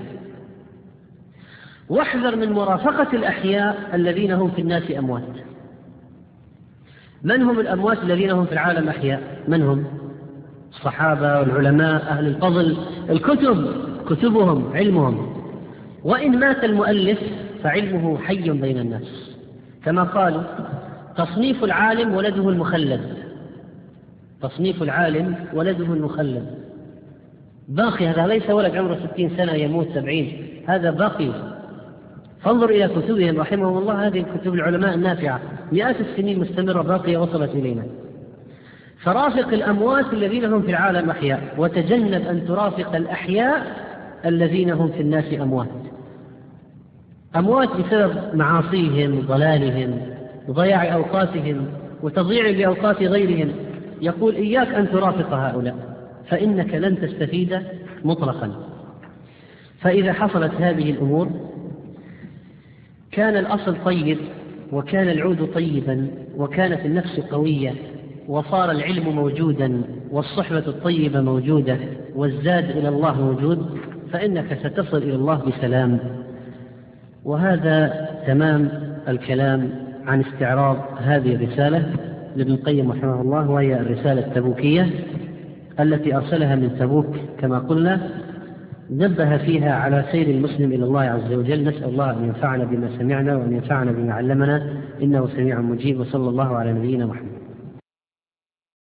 واحذر من مرافقة الأحياء الذين هم في الناس أموات. من هم الأموات الذين هم في العالم أحياء؟ من هم؟ الصحابة والعلماء أهل الفضل، كتبهم علمهم. وإن مات المؤلف فعلمه حي بين الناس، كما قالوا تصنيف العالم ولده المخلد، تصنيف العالم ولده المخلد باقي، هذا ليس ولد عمره 60 سنة يموت 70، هذا باقي. فانظر إلى كتبهم رحمهم الله، هذه الكتب العلماء النافعة مئات السنين مستمرة باقية وصلت إلينا. فرافق الأموات الذين هم في العالم أحياء، وتجنب أن ترافق الأحياء الذين هم في الناس أموات. أموات بسبب معاصيهم وضلالهم وضياع أوقاتهم وتضييع لأوقات غيرهم. يقول إياك أن ترافق هؤلاء فإنك لن تستفيد مطلقا. فإذا حصلت هذه الأمور كان الأصل طيب، وكان العود طيبا، وكانت النفس قوية، وصار العلم موجودا، والصحبة الطيبة موجودة، والزاد إلى الله موجود، فإنك ستصل إلى الله بسلام. وهذا تمام الكلام عن استعراض هذه الرسالة لابن القيم رحمه الله، وهي الرسالة التبوكية التي أرسلها من تبوك كما قلنا، نبه فيها على سير المسلم إلى الله عز وجل. نسأل الله أن ينفعنا بما سمعنا وأن ينفعنا بما علمنا، إنه سميع مجيب. وصلى الله على نبينا محمد.